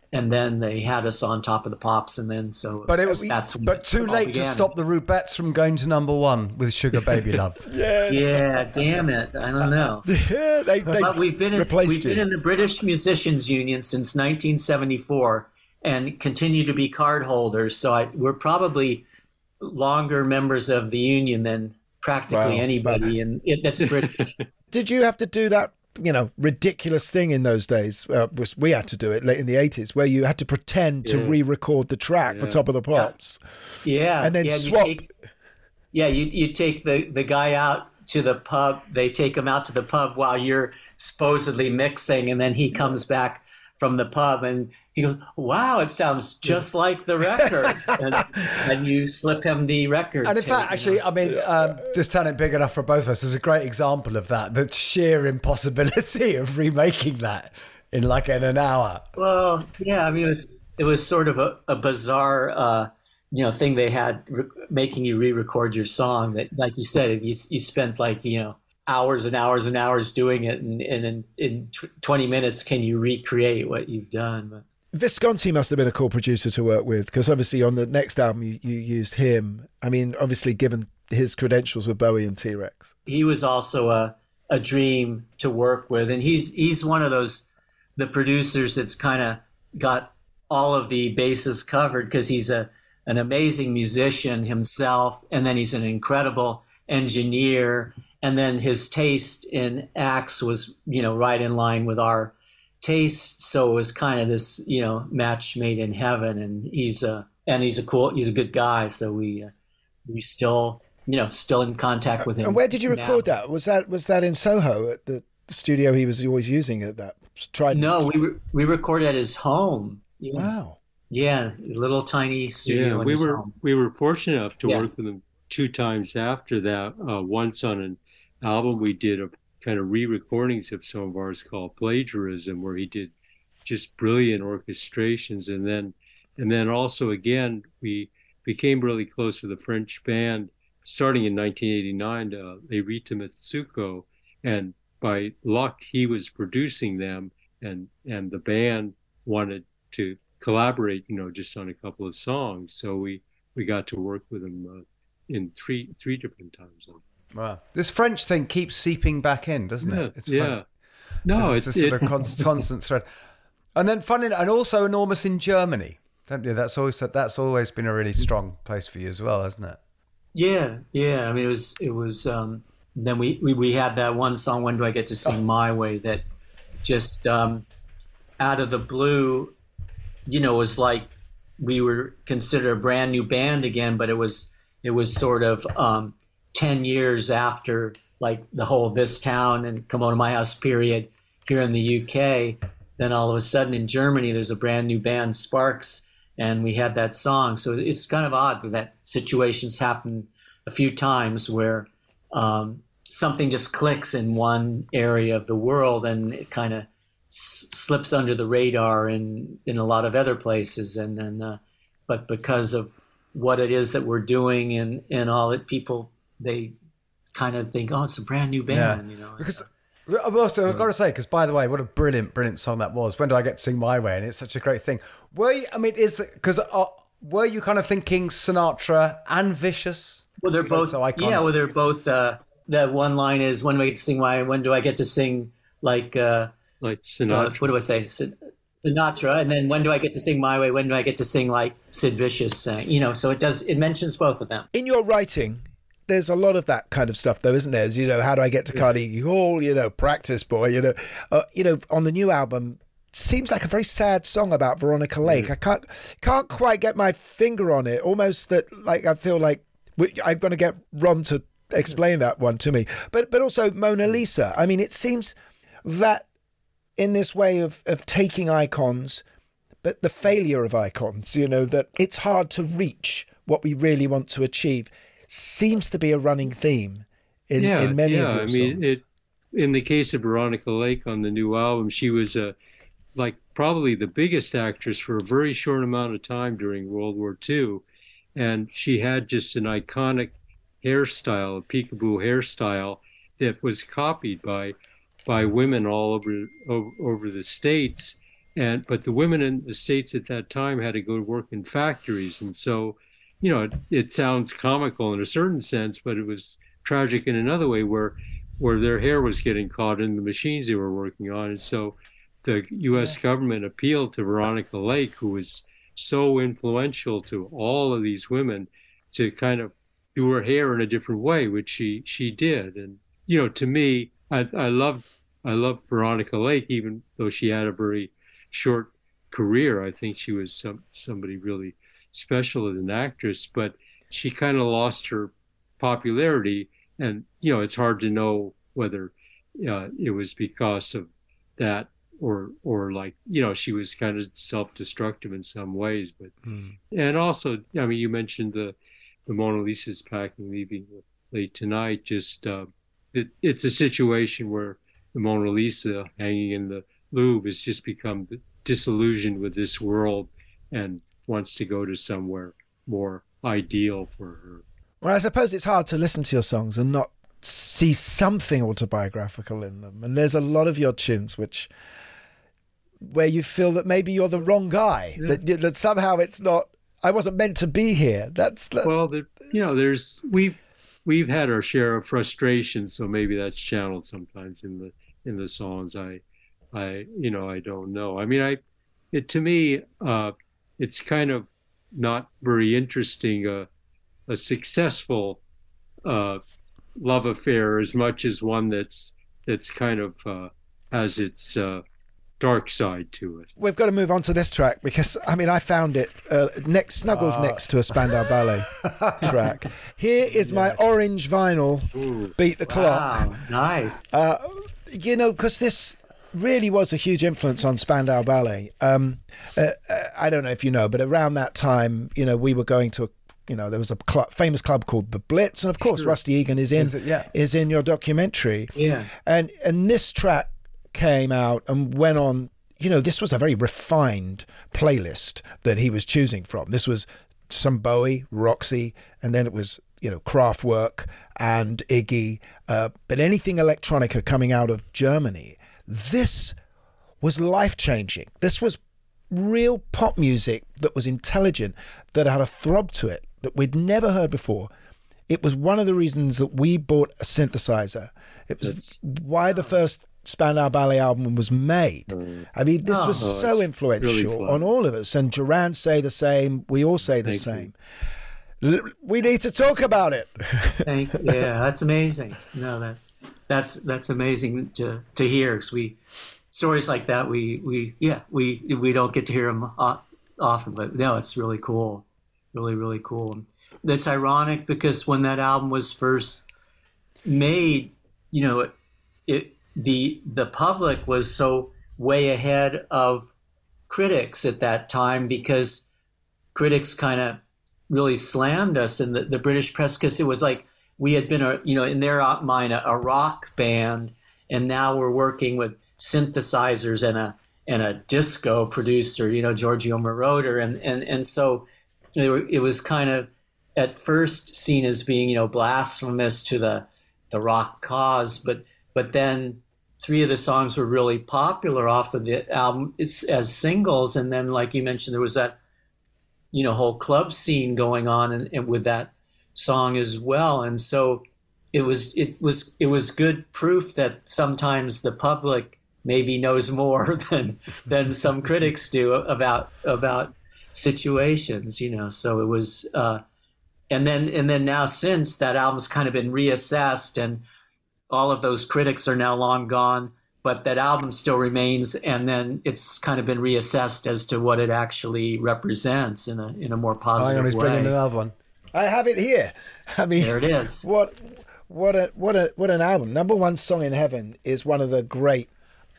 and then they had us on Top of the Pops, and then so but it was that's but too late to stop the Rubettes from going to number one with Sugar Baby Love. yeah, yeah, damn it, I don't know. yeah, they, they but we've been in, we've you. been in the British Musicians Union since nineteen seventy-four and continue to be card holders. So I, we're probably longer members of the union than practically wow. anybody, and it, that's British. Did you have to do that, you know, ridiculous thing in those days? Uh, was we had to do it late in the eighties, where you had to pretend to yeah. re-record the track yeah. for Top of the Pops. Yeah, and then yeah, swap. You take, yeah, you you take the the guy out to the pub. They take him out to the pub while you're supposedly mixing, and then he comes back from the pub and he goes, "Wow, it sounds just like the record," and, and you slip him the record. And in tape, fact, actually, you know? I mean, um, this talent big enough for both of us is a great example of that. The sheer impossibility of remaking that in like in an hour. Well, yeah, I mean, it was it was sort of a, a bizarre, uh, you know, thing they had re- making you re-record your song. That, like you said, you you spent like you know. hours and hours and hours doing it, and, and in, in twenty minutes, can you recreate what you've done? But Visconti must have been a cool producer to work with, because obviously on the next album you, you used him. I mean, obviously given his credentials with Bowie and T-Rex. He was also a, a dream to work with, and he's he's one of those, the producers that's kind of got all of the bases covered, because he's a an amazing musician himself, and then he's an incredible engineer. And then his taste in acts was, you know, right in line with our taste. So it was kind of this, you know, match made in heaven. And he's a, and he's a cool, he's a good guy. So we, uh, we still, you know, still in contact with him. And where did you record now. that? Was that was that in Soho at the studio he was always using at that? Trident? No, we re- we recorded at his home. Yeah. Wow. Yeah, little tiny studio. Yeah, in we his were home. we were fortunate enough to Yeah. work with him two times after that. Uh, once on an album we did of kind of re-recordings of some of ours called Plagiarism, where he did just brilliant orchestrations, and then and then also again we became really close with a French band starting in nineteen eighty-nine, uh, Erita Mitsuko, and by luck he was producing them, and and the band wanted to collaborate, you know, just on a couple of songs, so we we got to work with him uh, in three three different times. Wow. This French thing keeps seeping back in, doesn't Yeah, it? It's yeah. funny. No, it's, it's a sort it, of constant, constant thread. And then funny, and also enormous in Germany. Don't you? That's always that's always been a really strong place for you as well, hasn't it? Yeah, yeah. I mean, it was it was. Um, then we, we we had that one song, "When Do I Get to Sing My Way," that just um, out of the blue, you know, was like we were considered a brand new band again, but it was it was sort of um, ten years after like the whole This Town and Come On to My House period here in the U K. Then all of a sudden in Germany, there's a brand new band, Sparks, and we had that song. So it's kind of odd that, that situations happen a few times where um, something just clicks in one area of the world and it kind of s- slips under the radar in, in a lot of other places. And then, uh, but because of what it is that we're doing and, and all that, people, they kind of think, oh, it's a brand new band, Yeah. you know. Because I've also I've got to say, because by the way, what a brilliant, brilliant song that was. When Do I Get to Sing My Way? And it's such a great thing. Were you, I mean, is because uh, were you kind of thinking Sinatra and Vicious? Well, they're both. So iconic. Yeah, well, they're both. Uh, that one line is, "When do I get to sing my? When do I get to sing like uh, like Sinatra? Uh, what do I say? Sin- Sinatra, and then when do I get to sing my way? When do I get to sing like Sid Vicious sang? You know, so it does. It mentions both of them. In your writing, there's a lot of that kind of stuff, though, isn't there? As, you know, how do I get to Carnegie Hall? You know, Practice Boy. You know, uh, you know, on the new album, seems like a very sad song about Veronica Lake. Mm. I can't can't quite get my finger on it. Almost that, like, I feel like we, I'm going to get Ron to explain that one to me. But but also Mona Lisa. I mean, it seems that in this way of of taking icons, but the failure of icons, you know, that it's hard to reach what we really want to achieve, seems to be a running theme in, yeah, in many yeah. of your I mean, songs. It, in the case of Veronica Lake on the new album, she was a, like probably the biggest actress for a very short amount of time during World War Two. And she had just an iconic hairstyle, a peekaboo hairstyle that was copied by by women all over over, over the States. and but the women in the States at that time had to go to work in factories, and so, you know, it, it sounds comical in a certain sense, but it was tragic in another way, where where their hair was getting caught in the machines they were working on. And so the U S yeah. government appealed to Veronica Lake, who was so influential to all of these women, to kind of do her hair in a different way, which she she did. And, you know, to me, I, I loved I loved Veronica Lake, even though she had a very short career. I think she was some somebody really special as an actress, but she kind of lost her popularity. And, you know, it's hard to know whether uh, it was because of that or, or like, you know, she was kind of self-destructive in some ways. But, mm. and also, I mean, you mentioned the, the Mona Lisa's packing, leaving late tonight. Just, uh, it, it's a situation where the Mona Lisa hanging in the Louvre has just become disillusioned with this world and wants to go to somewhere more ideal for her. Well, I suppose it's hard to listen to your songs and not see something autobiographical in them. And there's a lot of your tunes which, where you feel that maybe you're the wrong guy, yeah. that that somehow it's not, I wasn't meant to be here. That's the... Well, the, you know, there's, we've, we've had our share of frustration, so maybe that's channeled sometimes in the, in the songs. I, I, you know, I don't know. I mean, I, it, to me, uh, it's kind of not very interesting, uh, a successful uh, love affair as much as one that's that's kind of uh, has its uh, dark side to it. We've got to move on to this track because, I mean, I found it uh, next, snuggled uh. next to a Spandau Ballet track. Here is my orange vinyl, Ooh. Beat the Clock. Wow, nice. Uh, you know, because this really was a huge influence on Spandau Ballet. Um, uh, I don't know if you know, but around that time, you know, we were going to a You know, there was a club, famous club called the Blitz, and of course, sure. Rusty Egan is in is, it, yeah. is in your documentary. Yeah, and and this track came out and went on. You know, this was a very refined playlist that he was choosing from. This was some Bowie, Roxy, and then it was, you know, Kraftwerk and Iggy, uh, but anything electronica coming out of Germany. This was life changing. This was real pop music that was intelligent, that had a throb to it that we'd never heard before. It was one of the reasons that we bought a synthesizer. It was it's, why the first Spandau Ballet album was made. I mean, this oh, was oh, so influential really on all of us. And Duran say the same. We all say the Thank same. You. We need to talk about it. Thank, yeah, that's amazing. No, that's that's that's amazing to to hear. Because we stories like that, we we yeah we we don't get to hear them often. But no, it's really cool. Really, really cool. That's ironic because when that album was first made, you know, it, it the the public was so way ahead of critics at that time because critics kind of really slammed us in the, the British press because it was like we had been a you know in their mind a, a rock band, and now we're working with synthesizers and a and a disco producer, you know, Giorgio Moroder, and and and so. It was kind of at first seen as being, you know, blasphemous to the the rock cause, but but then three of the songs were really popular off of the album as singles, and then, like you mentioned, there was that, you know, whole club scene going on and, and with that song as well, and so it was it was it was good proof that sometimes the public maybe knows more than than some critics do about about. situations, you know. So it was, uh, and then and then now since that album's kind of been reassessed, and all of those critics are now long gone, but that album still remains, and then it's kind of been reassessed as to what it actually represents in a in a more positive way. Bringing another one. I have it here. I mean, there it is. What what a what a what an album! Number One Song in Heaven is one of the great.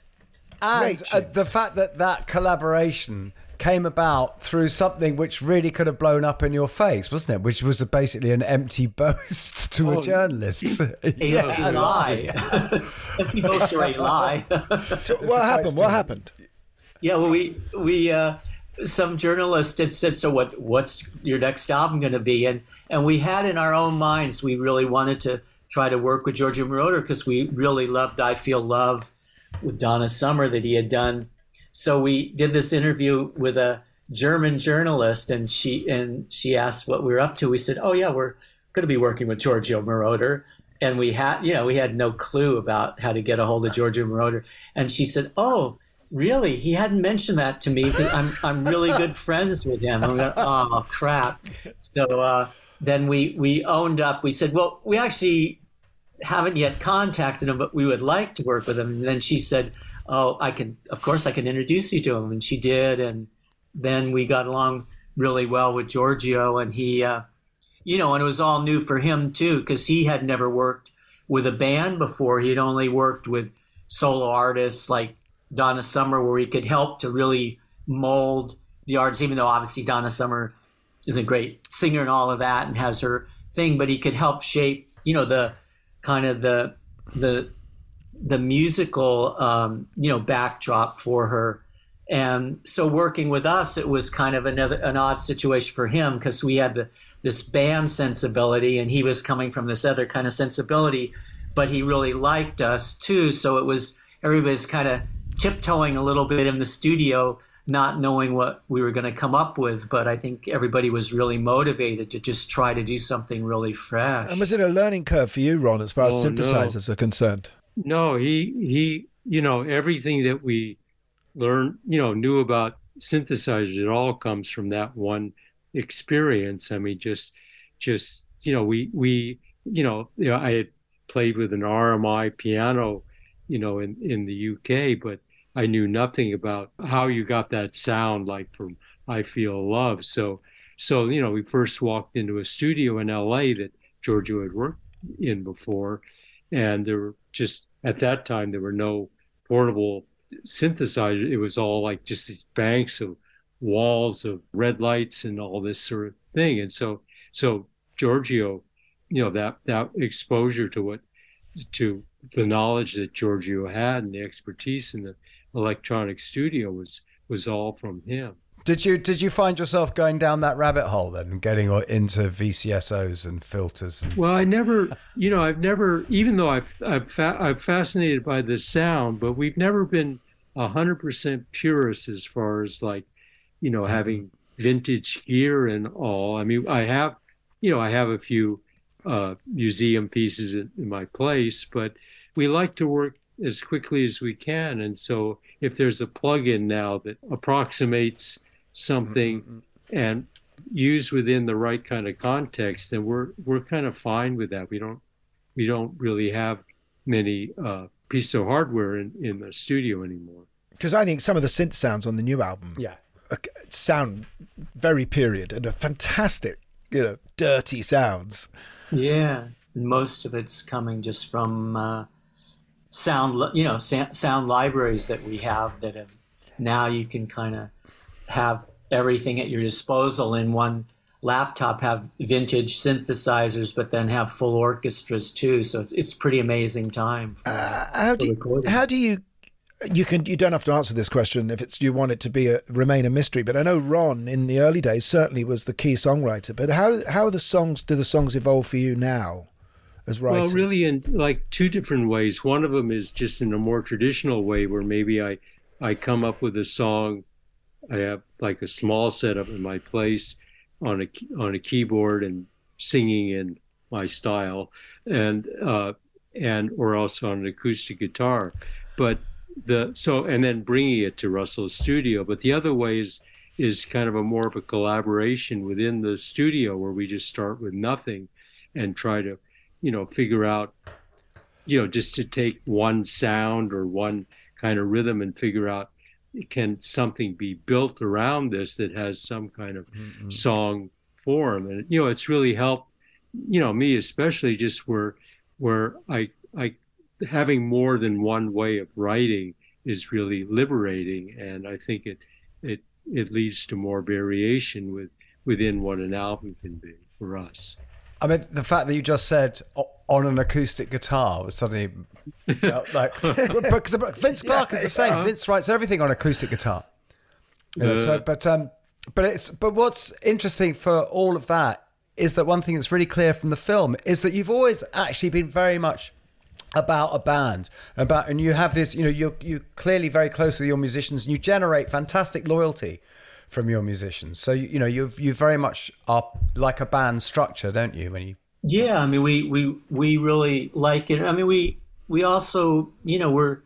And uh, the fact that that collaboration came about through something which really could have blown up in your face, wasn't it? Which was a, basically an empty boast to oh, a journalist. A, yeah, a lie. Empty boast or a lie. What happened? What happened? Yeah, well, we we uh, some journalist had said, "So what? What's your next album going to be?" And and we had in our own minds, we really wanted to try to work with Giorgio Moroder because we really loved "I Feel Love" with Donna Summer that he had done so we did this interview with a German journalist, and she and she asked what we were up to. We said, "Oh yeah, we're going to be working with Giorgio Moroder," and we had, you know, we had no clue about how to get a hold of Giorgio Moroder. And she said, "Oh, really? He hadn't mentioned that to me. I'm I'm really good friends with him." And we went, "Oh crap!" So uh, then we we owned up. We said, "Well, we actually haven't yet contacted him, but we would like to work with him." And then she said, "Oh, I can, of course, I can introduce you to him." And she did, and then we got along really well with Giorgio, and he, uh, you know, and it was all new for him too, because he had never worked with a band before. He'd only worked with solo artists like Donna Summer, where he could help to really mold the artists, even though obviously Donna Summer is a great singer and all of that and has her thing, but he could help shape, you know, the kind of the, the, the musical, um, you know, backdrop for her. And so working with us, it was kind of another an odd situation for him, because we had the, this band sensibility and he was coming from this other kind of sensibility, but he really liked us too. So it was, everybody's kind of tiptoeing a little bit in the studio, not knowing what we were going to come up with. But I think everybody was really motivated to just try to do something really fresh. And was it a learning curve for you, Ron, as far as Oh, synthesizers no. are concerned? No, he he, you know, everything that we learned, you know, knew about synthesizers, it all comes from that one experience. I mean, just, just, you know, we, we, you know, you know, I had played with an R M I piano, you know, in, in the U K, but I knew nothing about how you got that sound like from I Feel Love. So, so, you know, we first walked into a studio in L A that Giorgio had worked in before. And there were just, at that time, there were no portable synthesizer. It was all like just these banks of walls of red lights and all this sort of thing. And so, so Giorgio, you know, that, that exposure to what, to the knowledge that Giorgio had and the expertise in the electronic studio was, was all from him. Did you did you find yourself going down that rabbit hole then, and getting into V C S Os and filters? Well, I never, you know, I've never, even though I've I've fa- I'm fascinated by the sound, but we've never been a hundred percent purists as far as like, you know, having vintage gear and all. I mean, I have, you know, I have a few uh, museum pieces in, in my place, but we like to work as quickly as we can. And so if there's a plugin now that approximates something mm-hmm. and used within the right kind of context, then we're we're kind of fine with that. We don't we don't really have many uh, pieces of hardware in, in the studio anymore. Because I think some of the synth sounds on the new album yeah. sound very period and are fantastic, you know, dirty sounds. Yeah, most of it's coming just from uh, sound, you know, sa- sound libraries that we have that have, now you can kind of have everything at your disposal in one laptop, have vintage synthesizers, but then have full orchestras too. So it's it's pretty amazing time. For, uh, how do you, how do you you can you don't have to answer this question if it's you want it to be a remain a mystery. But I know Ron in the early days certainly was the key songwriter. But how how are the songs do the songs evolve for you now as writers? Well, really in like two different ways. One of them is just in a more traditional way where maybe I I come up with a song. I have like a small setup in my place on a on a keyboard and singing in my style, and uh, and or also on an acoustic guitar. But the so and then bringing it to Russell's studio. But the other way is is kind of a more of a collaboration within the studio where we just start with nothing and try to, you know, figure out, you know, just to take one sound or one kind of rhythm and figure out, can something be built around this that has some kind of mm-hmm. song form? And, you know, it's really helped, you know, me especially just where, where I, I, having more than one way of writing is really liberating. And I think it, it, it leads to more variation with, within what an album can be for us. I mean, the fact that you just said on an acoustic guitar was suddenly felt like, because Vince Clarke is the same. Uh, Vince writes everything on acoustic guitar. You know, uh, so, but um, but it's but what's interesting for all of that is that one thing that's really clear from the film is that you've always actually been very much about a band, about, and you have this, you know, you're you're clearly very close with your musicians, and you generate fantastic loyalty from your musicians. So you, you know, you you very much are like a band structure, don't you? When you yeah, I mean, we we we really like it. I mean, we we also, you know, we're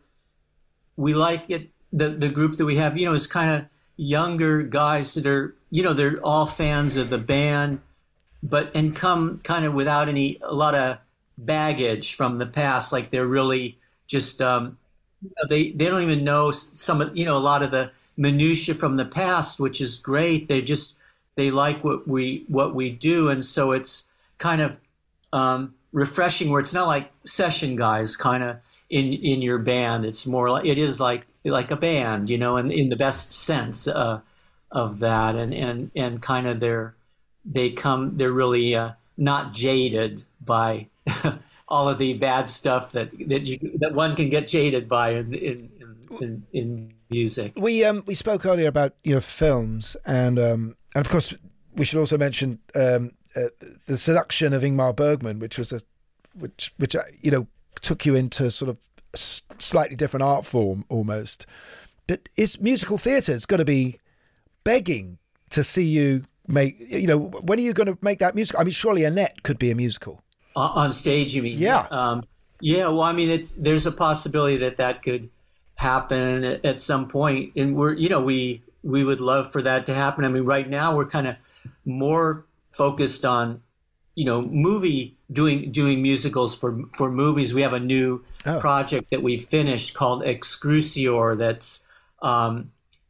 we like it. The the group that we have, you know, is kind of younger guys that are, you know, they're all fans of the band, but and come kind of without any a lot of baggage from the past. Like they're really just um, you know, they they don't even know some of, you know, a lot of the minutia from the past, which is great. They just they like what we what we do, and so it's kind of um, refreshing. Where it's not like session guys kind of in in your band. It's more like it is like like a band, you know, in in the best sense uh, of that, and and and kind of they're they come they're really uh, not jaded by all of the bad stuff that that you that one can get jaded by in in in, in music. We um we spoke earlier about your films, and um and of course we should also mention um uh, the Seduction of Ingmar Bergman, which was a which which uh, you know took you into sort of a slightly different art form almost. But is musical theatre's got to be begging to see you make, you know, when are you going to make that musical? I mean, surely Annette could be a musical. Uh, on stage, you mean? Yeah. Um, yeah. Well, I mean, it's there's a possibility that that could happen at, at some point, and we're, you know, we we would love for that to happen. I mean, right now we're kind of more focused on, you know, movie doing doing musicals for for movies. We have a new oh. project that we finished called Excrucior. That's um,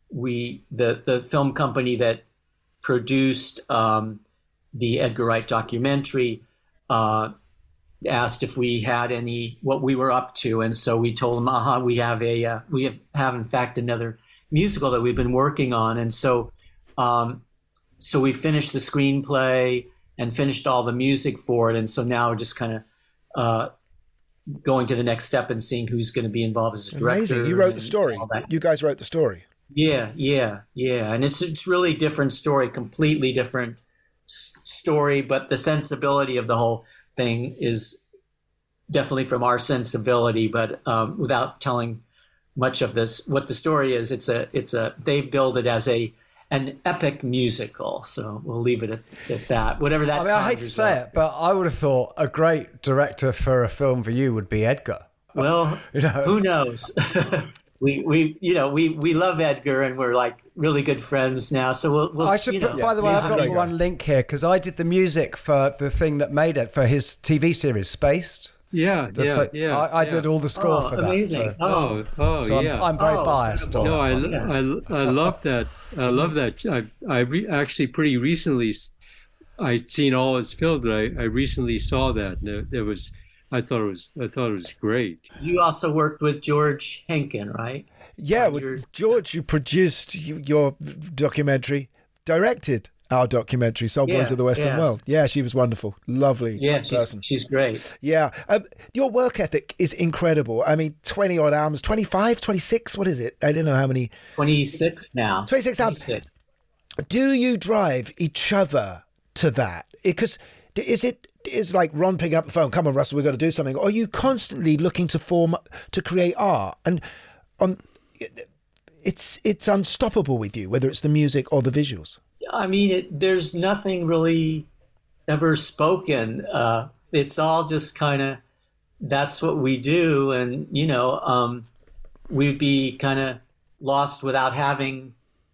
we the the film company that produced um, the Edgar Wright documentary. Uh, asked if we had any, what we were up to, and so we told them, "Aha, we have a, uh, we have, have in fact another musical that we've been working on," and so, um, so we finished the screenplay and finished all the music for it, and so now we're just kind of uh, going to the next step and seeing who's going to be involved as a director. Amazing! You wrote the story. You guys wrote the story. Yeah, yeah, yeah, and it's it's really different story, completely different story, but the sensibility of the whole thing is definitely from our sensibility, but um, without telling much of this, what the story is, it's a, it's a, they've billed it as a, an epic musical. So we'll leave it at, at that, whatever that. I mean, I hate to say up. it, but I would have thought a great director for a film for you would be Edgar. Well, you know? Who knows? We, we, you know, we, we love Edgar, and we're like really good friends now. So we'll, we'll I should you put, know, by the way, I've got one link here because I did the music for the thing that made it for his T V series Spaced. Yeah, the, yeah, yeah. I, I yeah. did all the score oh, for that. amazing. So, oh, oh, so yeah. I'm, I'm very oh, biased. No, I, yeah. I, I love that. I love that. I, I re- actually pretty recently, I'd seen all his films, but I, I recently saw that, and it, it was, I thought it was, I thought it was great. You also worked with George Henkin, right? Yeah, well, George, you produced your documentary, directed our documentary, Soul Boys yeah, of the Western yes. World. Yeah, she was wonderful. Lovely yeah, person. She's, she's great. Yeah. Um, your work ethic is incredible. I mean, twenty odd albums, twenty-five, twenty-six, what is it? I don't know how many. twenty-six now. twenty-six albums. twenty-six. Do you drive each other to that? Because is it is like Ron picking up the phone, come on, Russell, we've got to do something. Or are you constantly looking to form, to create art? And on... It's it's unstoppable with you, whether it's the music or the visuals. I mean, it, there's nothing really ever spoken. Uh, it's all just kind of, that's what we do. And, you know, um, we'd be kind of lost without having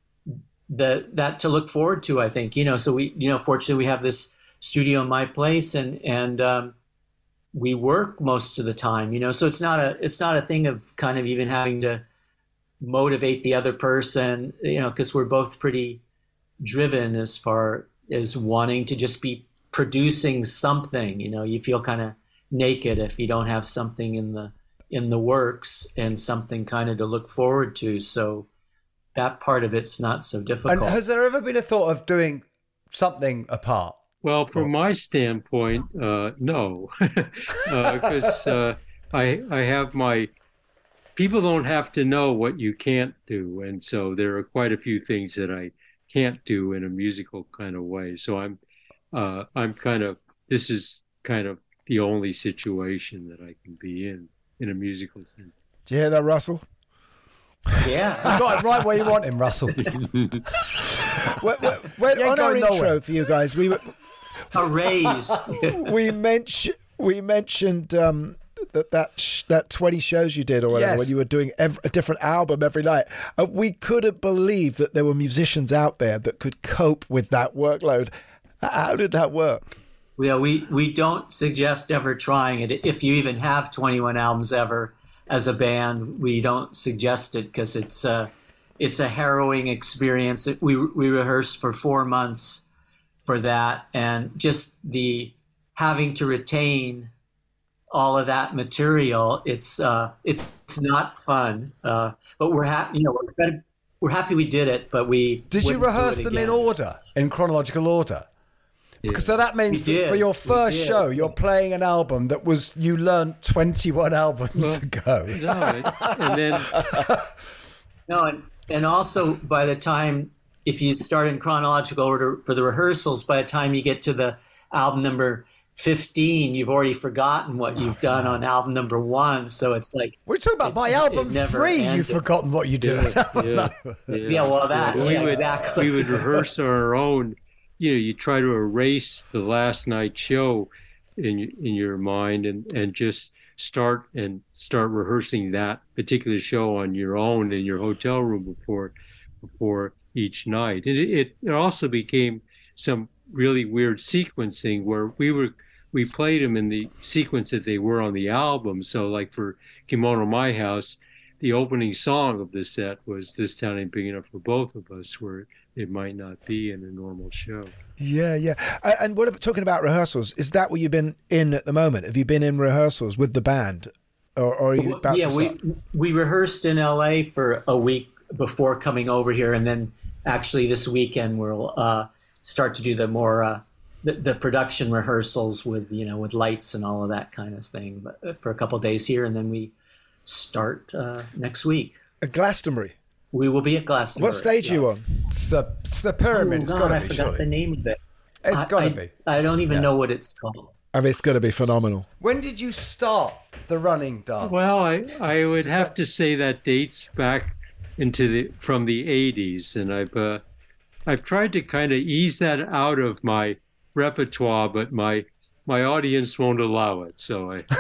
the that to look forward to, I think. You know, so we, you know, fortunately we have this studio in my place, and, and um, we work most of the time, you know, so it's not a, it's not a thing of kind of even having to motivate the other person, you know, because we're both pretty driven as far as wanting to just be producing something. You know, you feel kind of naked if you don't have something in the in the works and something kind of to look forward to. So that part of it's not so difficult. And has there ever been a thought of doing something apart? Well, from my standpoint, uh, no, because uh, uh, I I have my. People don't have to know what you can't do. And so there are quite a few things that I can't do in a musical kind of way. So I'm, uh, I'm kind of, this is kind of the only situation that I can be in, in a musical sense. Do you hear that, Russell? Yeah. You got it right where you want him, Russell. Well, well, well, on our intro nowhere. For you guys, we were a raise. we mentioned we mentioned um, that that sh- that twenty shows you did or whatever, yes. when you were doing every, a different album every night. Uh, we couldn't believe that there were musicians out there that could cope with that workload. How did that work? Yeah, we we don't suggest ever trying it. If you even have twenty-one albums ever as a band, we don't suggest it because it's a it's a harrowing experience. It, we we rehearsed for four months for that, and just the having to retain all of that material. It's uh, it's, it's not fun, uh, but we're happy. You know, we're, we're happy we did it. But we did you rehearse them in order, in chronological order? Yeah. So that means that for your first show, you're playing an album that was you learned twenty-one albums well, ago. No, it, and then no, and, and also by the time, if you start in chronological order for the rehearsals, by the time you get to the album number fifteen, you've already forgotten what you've done on album number one. So it's like we're talking about it, by album three. Ended. You've forgotten what you did. Yeah, yeah, yeah. yeah well, that yeah, we yeah, would exactly. we would rehearse our own. You know, you try to erase the last night show in in your mind and, and just start and start rehearsing that particular show on your own in your hotel room before before each night. And it, it, it also became some really weird sequencing where we were we played them in the sequence that they were on the album. So like for Kimono My House, the opening song of the set was This Town Ain't Big Enough for Both of Us, where it might not be in a normal show. Yeah, yeah. Uh, and what about talking about rehearsals? Is that what you've been in at the moment? Have you been in rehearsals with the band, or, or are you about yeah, to start? we we rehearsed in L A for a week before coming over here, and then actually this weekend we'll uh, start to do the more uh, the, the production rehearsals with you know with lights and all of that kind of thing. But for a couple of days here, and then we start uh, next week at Glastonbury. We will be at Glastonbury. What stage yeah. are you on? It's the, it's the pyramid. Oh, it's God, gotta I be, forgot surely. the name of it. It's got to I, be. I don't even yeah. know what it's called. I mean, it's got to be phenomenal. When did you start the running dance? Well, I, I would have to say that dates back into the from the eighties, and I've uh, I've tried to kind of ease that out of my repertoire, but my my audience won't allow it. So I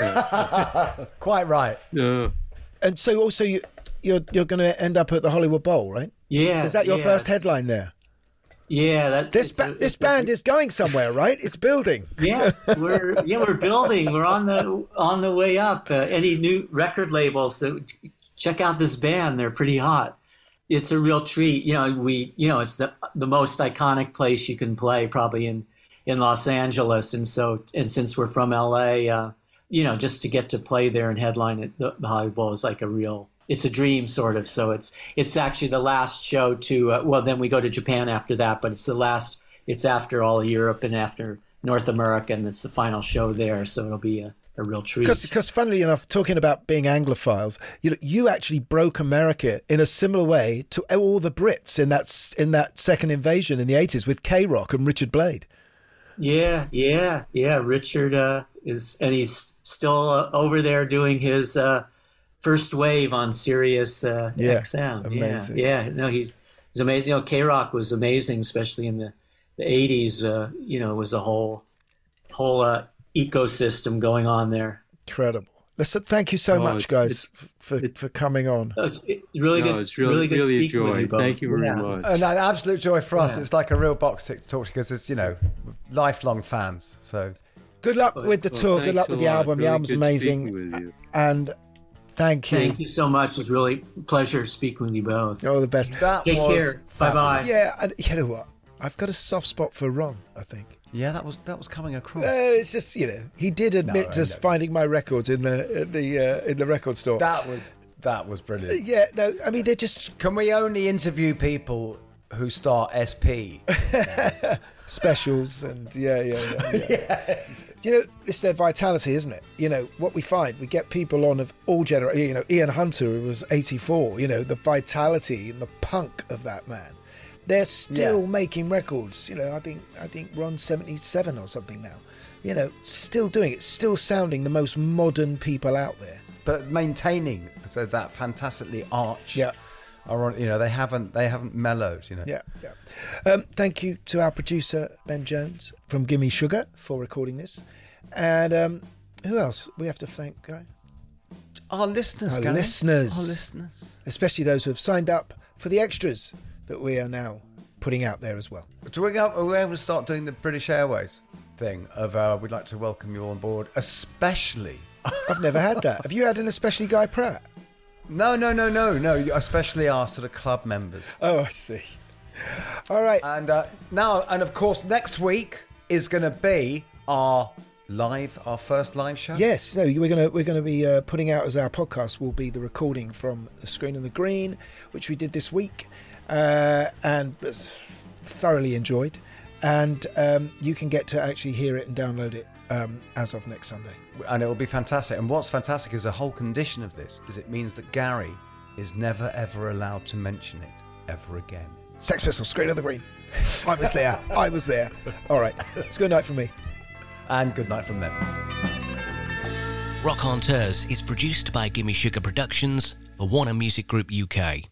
uh, quite right. Uh, and so also you you're you're going to end up at the Hollywood Bowl, right? Yeah. Is that your yeah. first headline there? Yeah, that this ba- a, this band a, is going somewhere, right? It's building. Yeah, we're yeah we're building. We're on the on the way up. Uh, any new record labels, so check out this band. They're pretty hot. It's a real treat. You know, we you know it's the the most iconic place you can play probably in in Los Angeles, and so and since we're from L A, uh, you know, just to get to play there and headline at the, the Hollywood Bowl is like a real. It's a dream, sort of. So it's it's actually the last show to. Uh, well, then we go to Japan after that, but it's the last. It's after all of Europe and after North America, and it's the final show there. So it'll be a, a real treat. Because, funnily enough, talking about being Anglophiles, you know, you actually broke America in a similar way to all the Brits in that in that second invasion in the eighties with K-Rock and Richard Blade. Yeah, yeah, yeah. Richard uh, is, and he's still uh, over there doing his. Uh, First Wave on Sirius uh, yeah, X M. Amazing. Yeah, yeah. No, he's he's amazing. You know, K-Rock was amazing, especially in the, the eighties. Uh, you know, it was a whole whole uh, ecosystem going on there. Incredible. Listen, thank you so oh, much, guys, for, for coming on. It's really no, good. It's really, really good really speaking a joy. with you both. Thank you very yeah. much. And an absolute joy for us. Yeah. It's like a real box tick to talk to because it's you know lifelong fans. So good luck with the well, tour. Good luck with the lot. album. Really the album's amazing. And. Thank you. Thank you so much. It was really a pleasure speaking with you both. All the best. That Take was care. Bye bye. Yeah, and you know what? I've got a soft spot for Ron, I think. Yeah, that was that was coming across. Uh, it's just you know he did admit no, to no. finding my records in the in the uh, in the record store. That was that was brilliant. Yeah, no, I mean they're just. Can we only interview people who start S P specials and yeah, yeah, yeah. yeah. yeah. You know, it's their vitality, isn't it? You know, what we find, we get people on of all generations. You know, Ian Hunter, who was eighty-four, you know, the vitality and the punk of that man. They're still Yeah. making records. You know, I think I think Ron's seventy-seven or something now. you know, still doing it, still sounding the most modern people out there. But maintaining so that fantastically arch. Yeah. Are, you know, they haven't they haven't mellowed, you know. Yeah, yeah. Um, thank you to our producer, Ben Jones, from Gimme Sugar, for recording this. And um, who else we have to thank, Guy? Our listeners, Our Gary. listeners. Our listeners. Especially those who have signed up for the extras that we are now putting out there as well. Do we go, are we able to start doing the British Airways thing of uh, we'd like to welcome you on board, especially... I've never had that. Have you had an especially Guy Pratt? No, no, no, no, no. Especially our sort of club members. Oh, I see. All right. And uh, now, and of course, next week is going to be our live, our first live show. Yes. No, we're gonna we're gonna be uh, putting out as our podcast will be the recording from The Screen and the Green, which we did this week, uh, and thoroughly enjoyed. And um, you can get to actually hear it and download it um, as of next Sunday. And it will be fantastic. And what's fantastic is the whole condition of this is it means that Gary is never, ever allowed to mention it ever again. Sex Pistols, Screen of the Green. I was there. I was there. All right. It's good night from me. And good night from them. Rockanteurs is produced by Gimme Sugar Productions for Warner Music Group U K.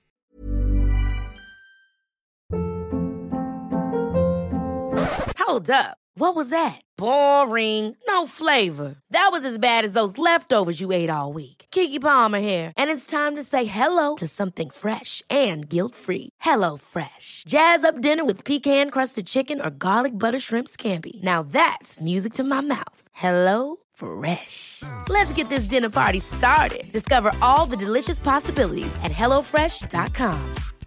Hold up. What was that? Boring. No flavor. That was as bad as those leftovers you ate all week. Keke Palmer here, and it's time to say hello to something fresh and guilt-free. Hello Fresh. Jazz up dinner with pecan-crusted chicken or garlic butter shrimp scampi. Now that's music to my mouth. Hello Fresh. Let's get this dinner party started. Discover all the delicious possibilities at hello fresh dot com.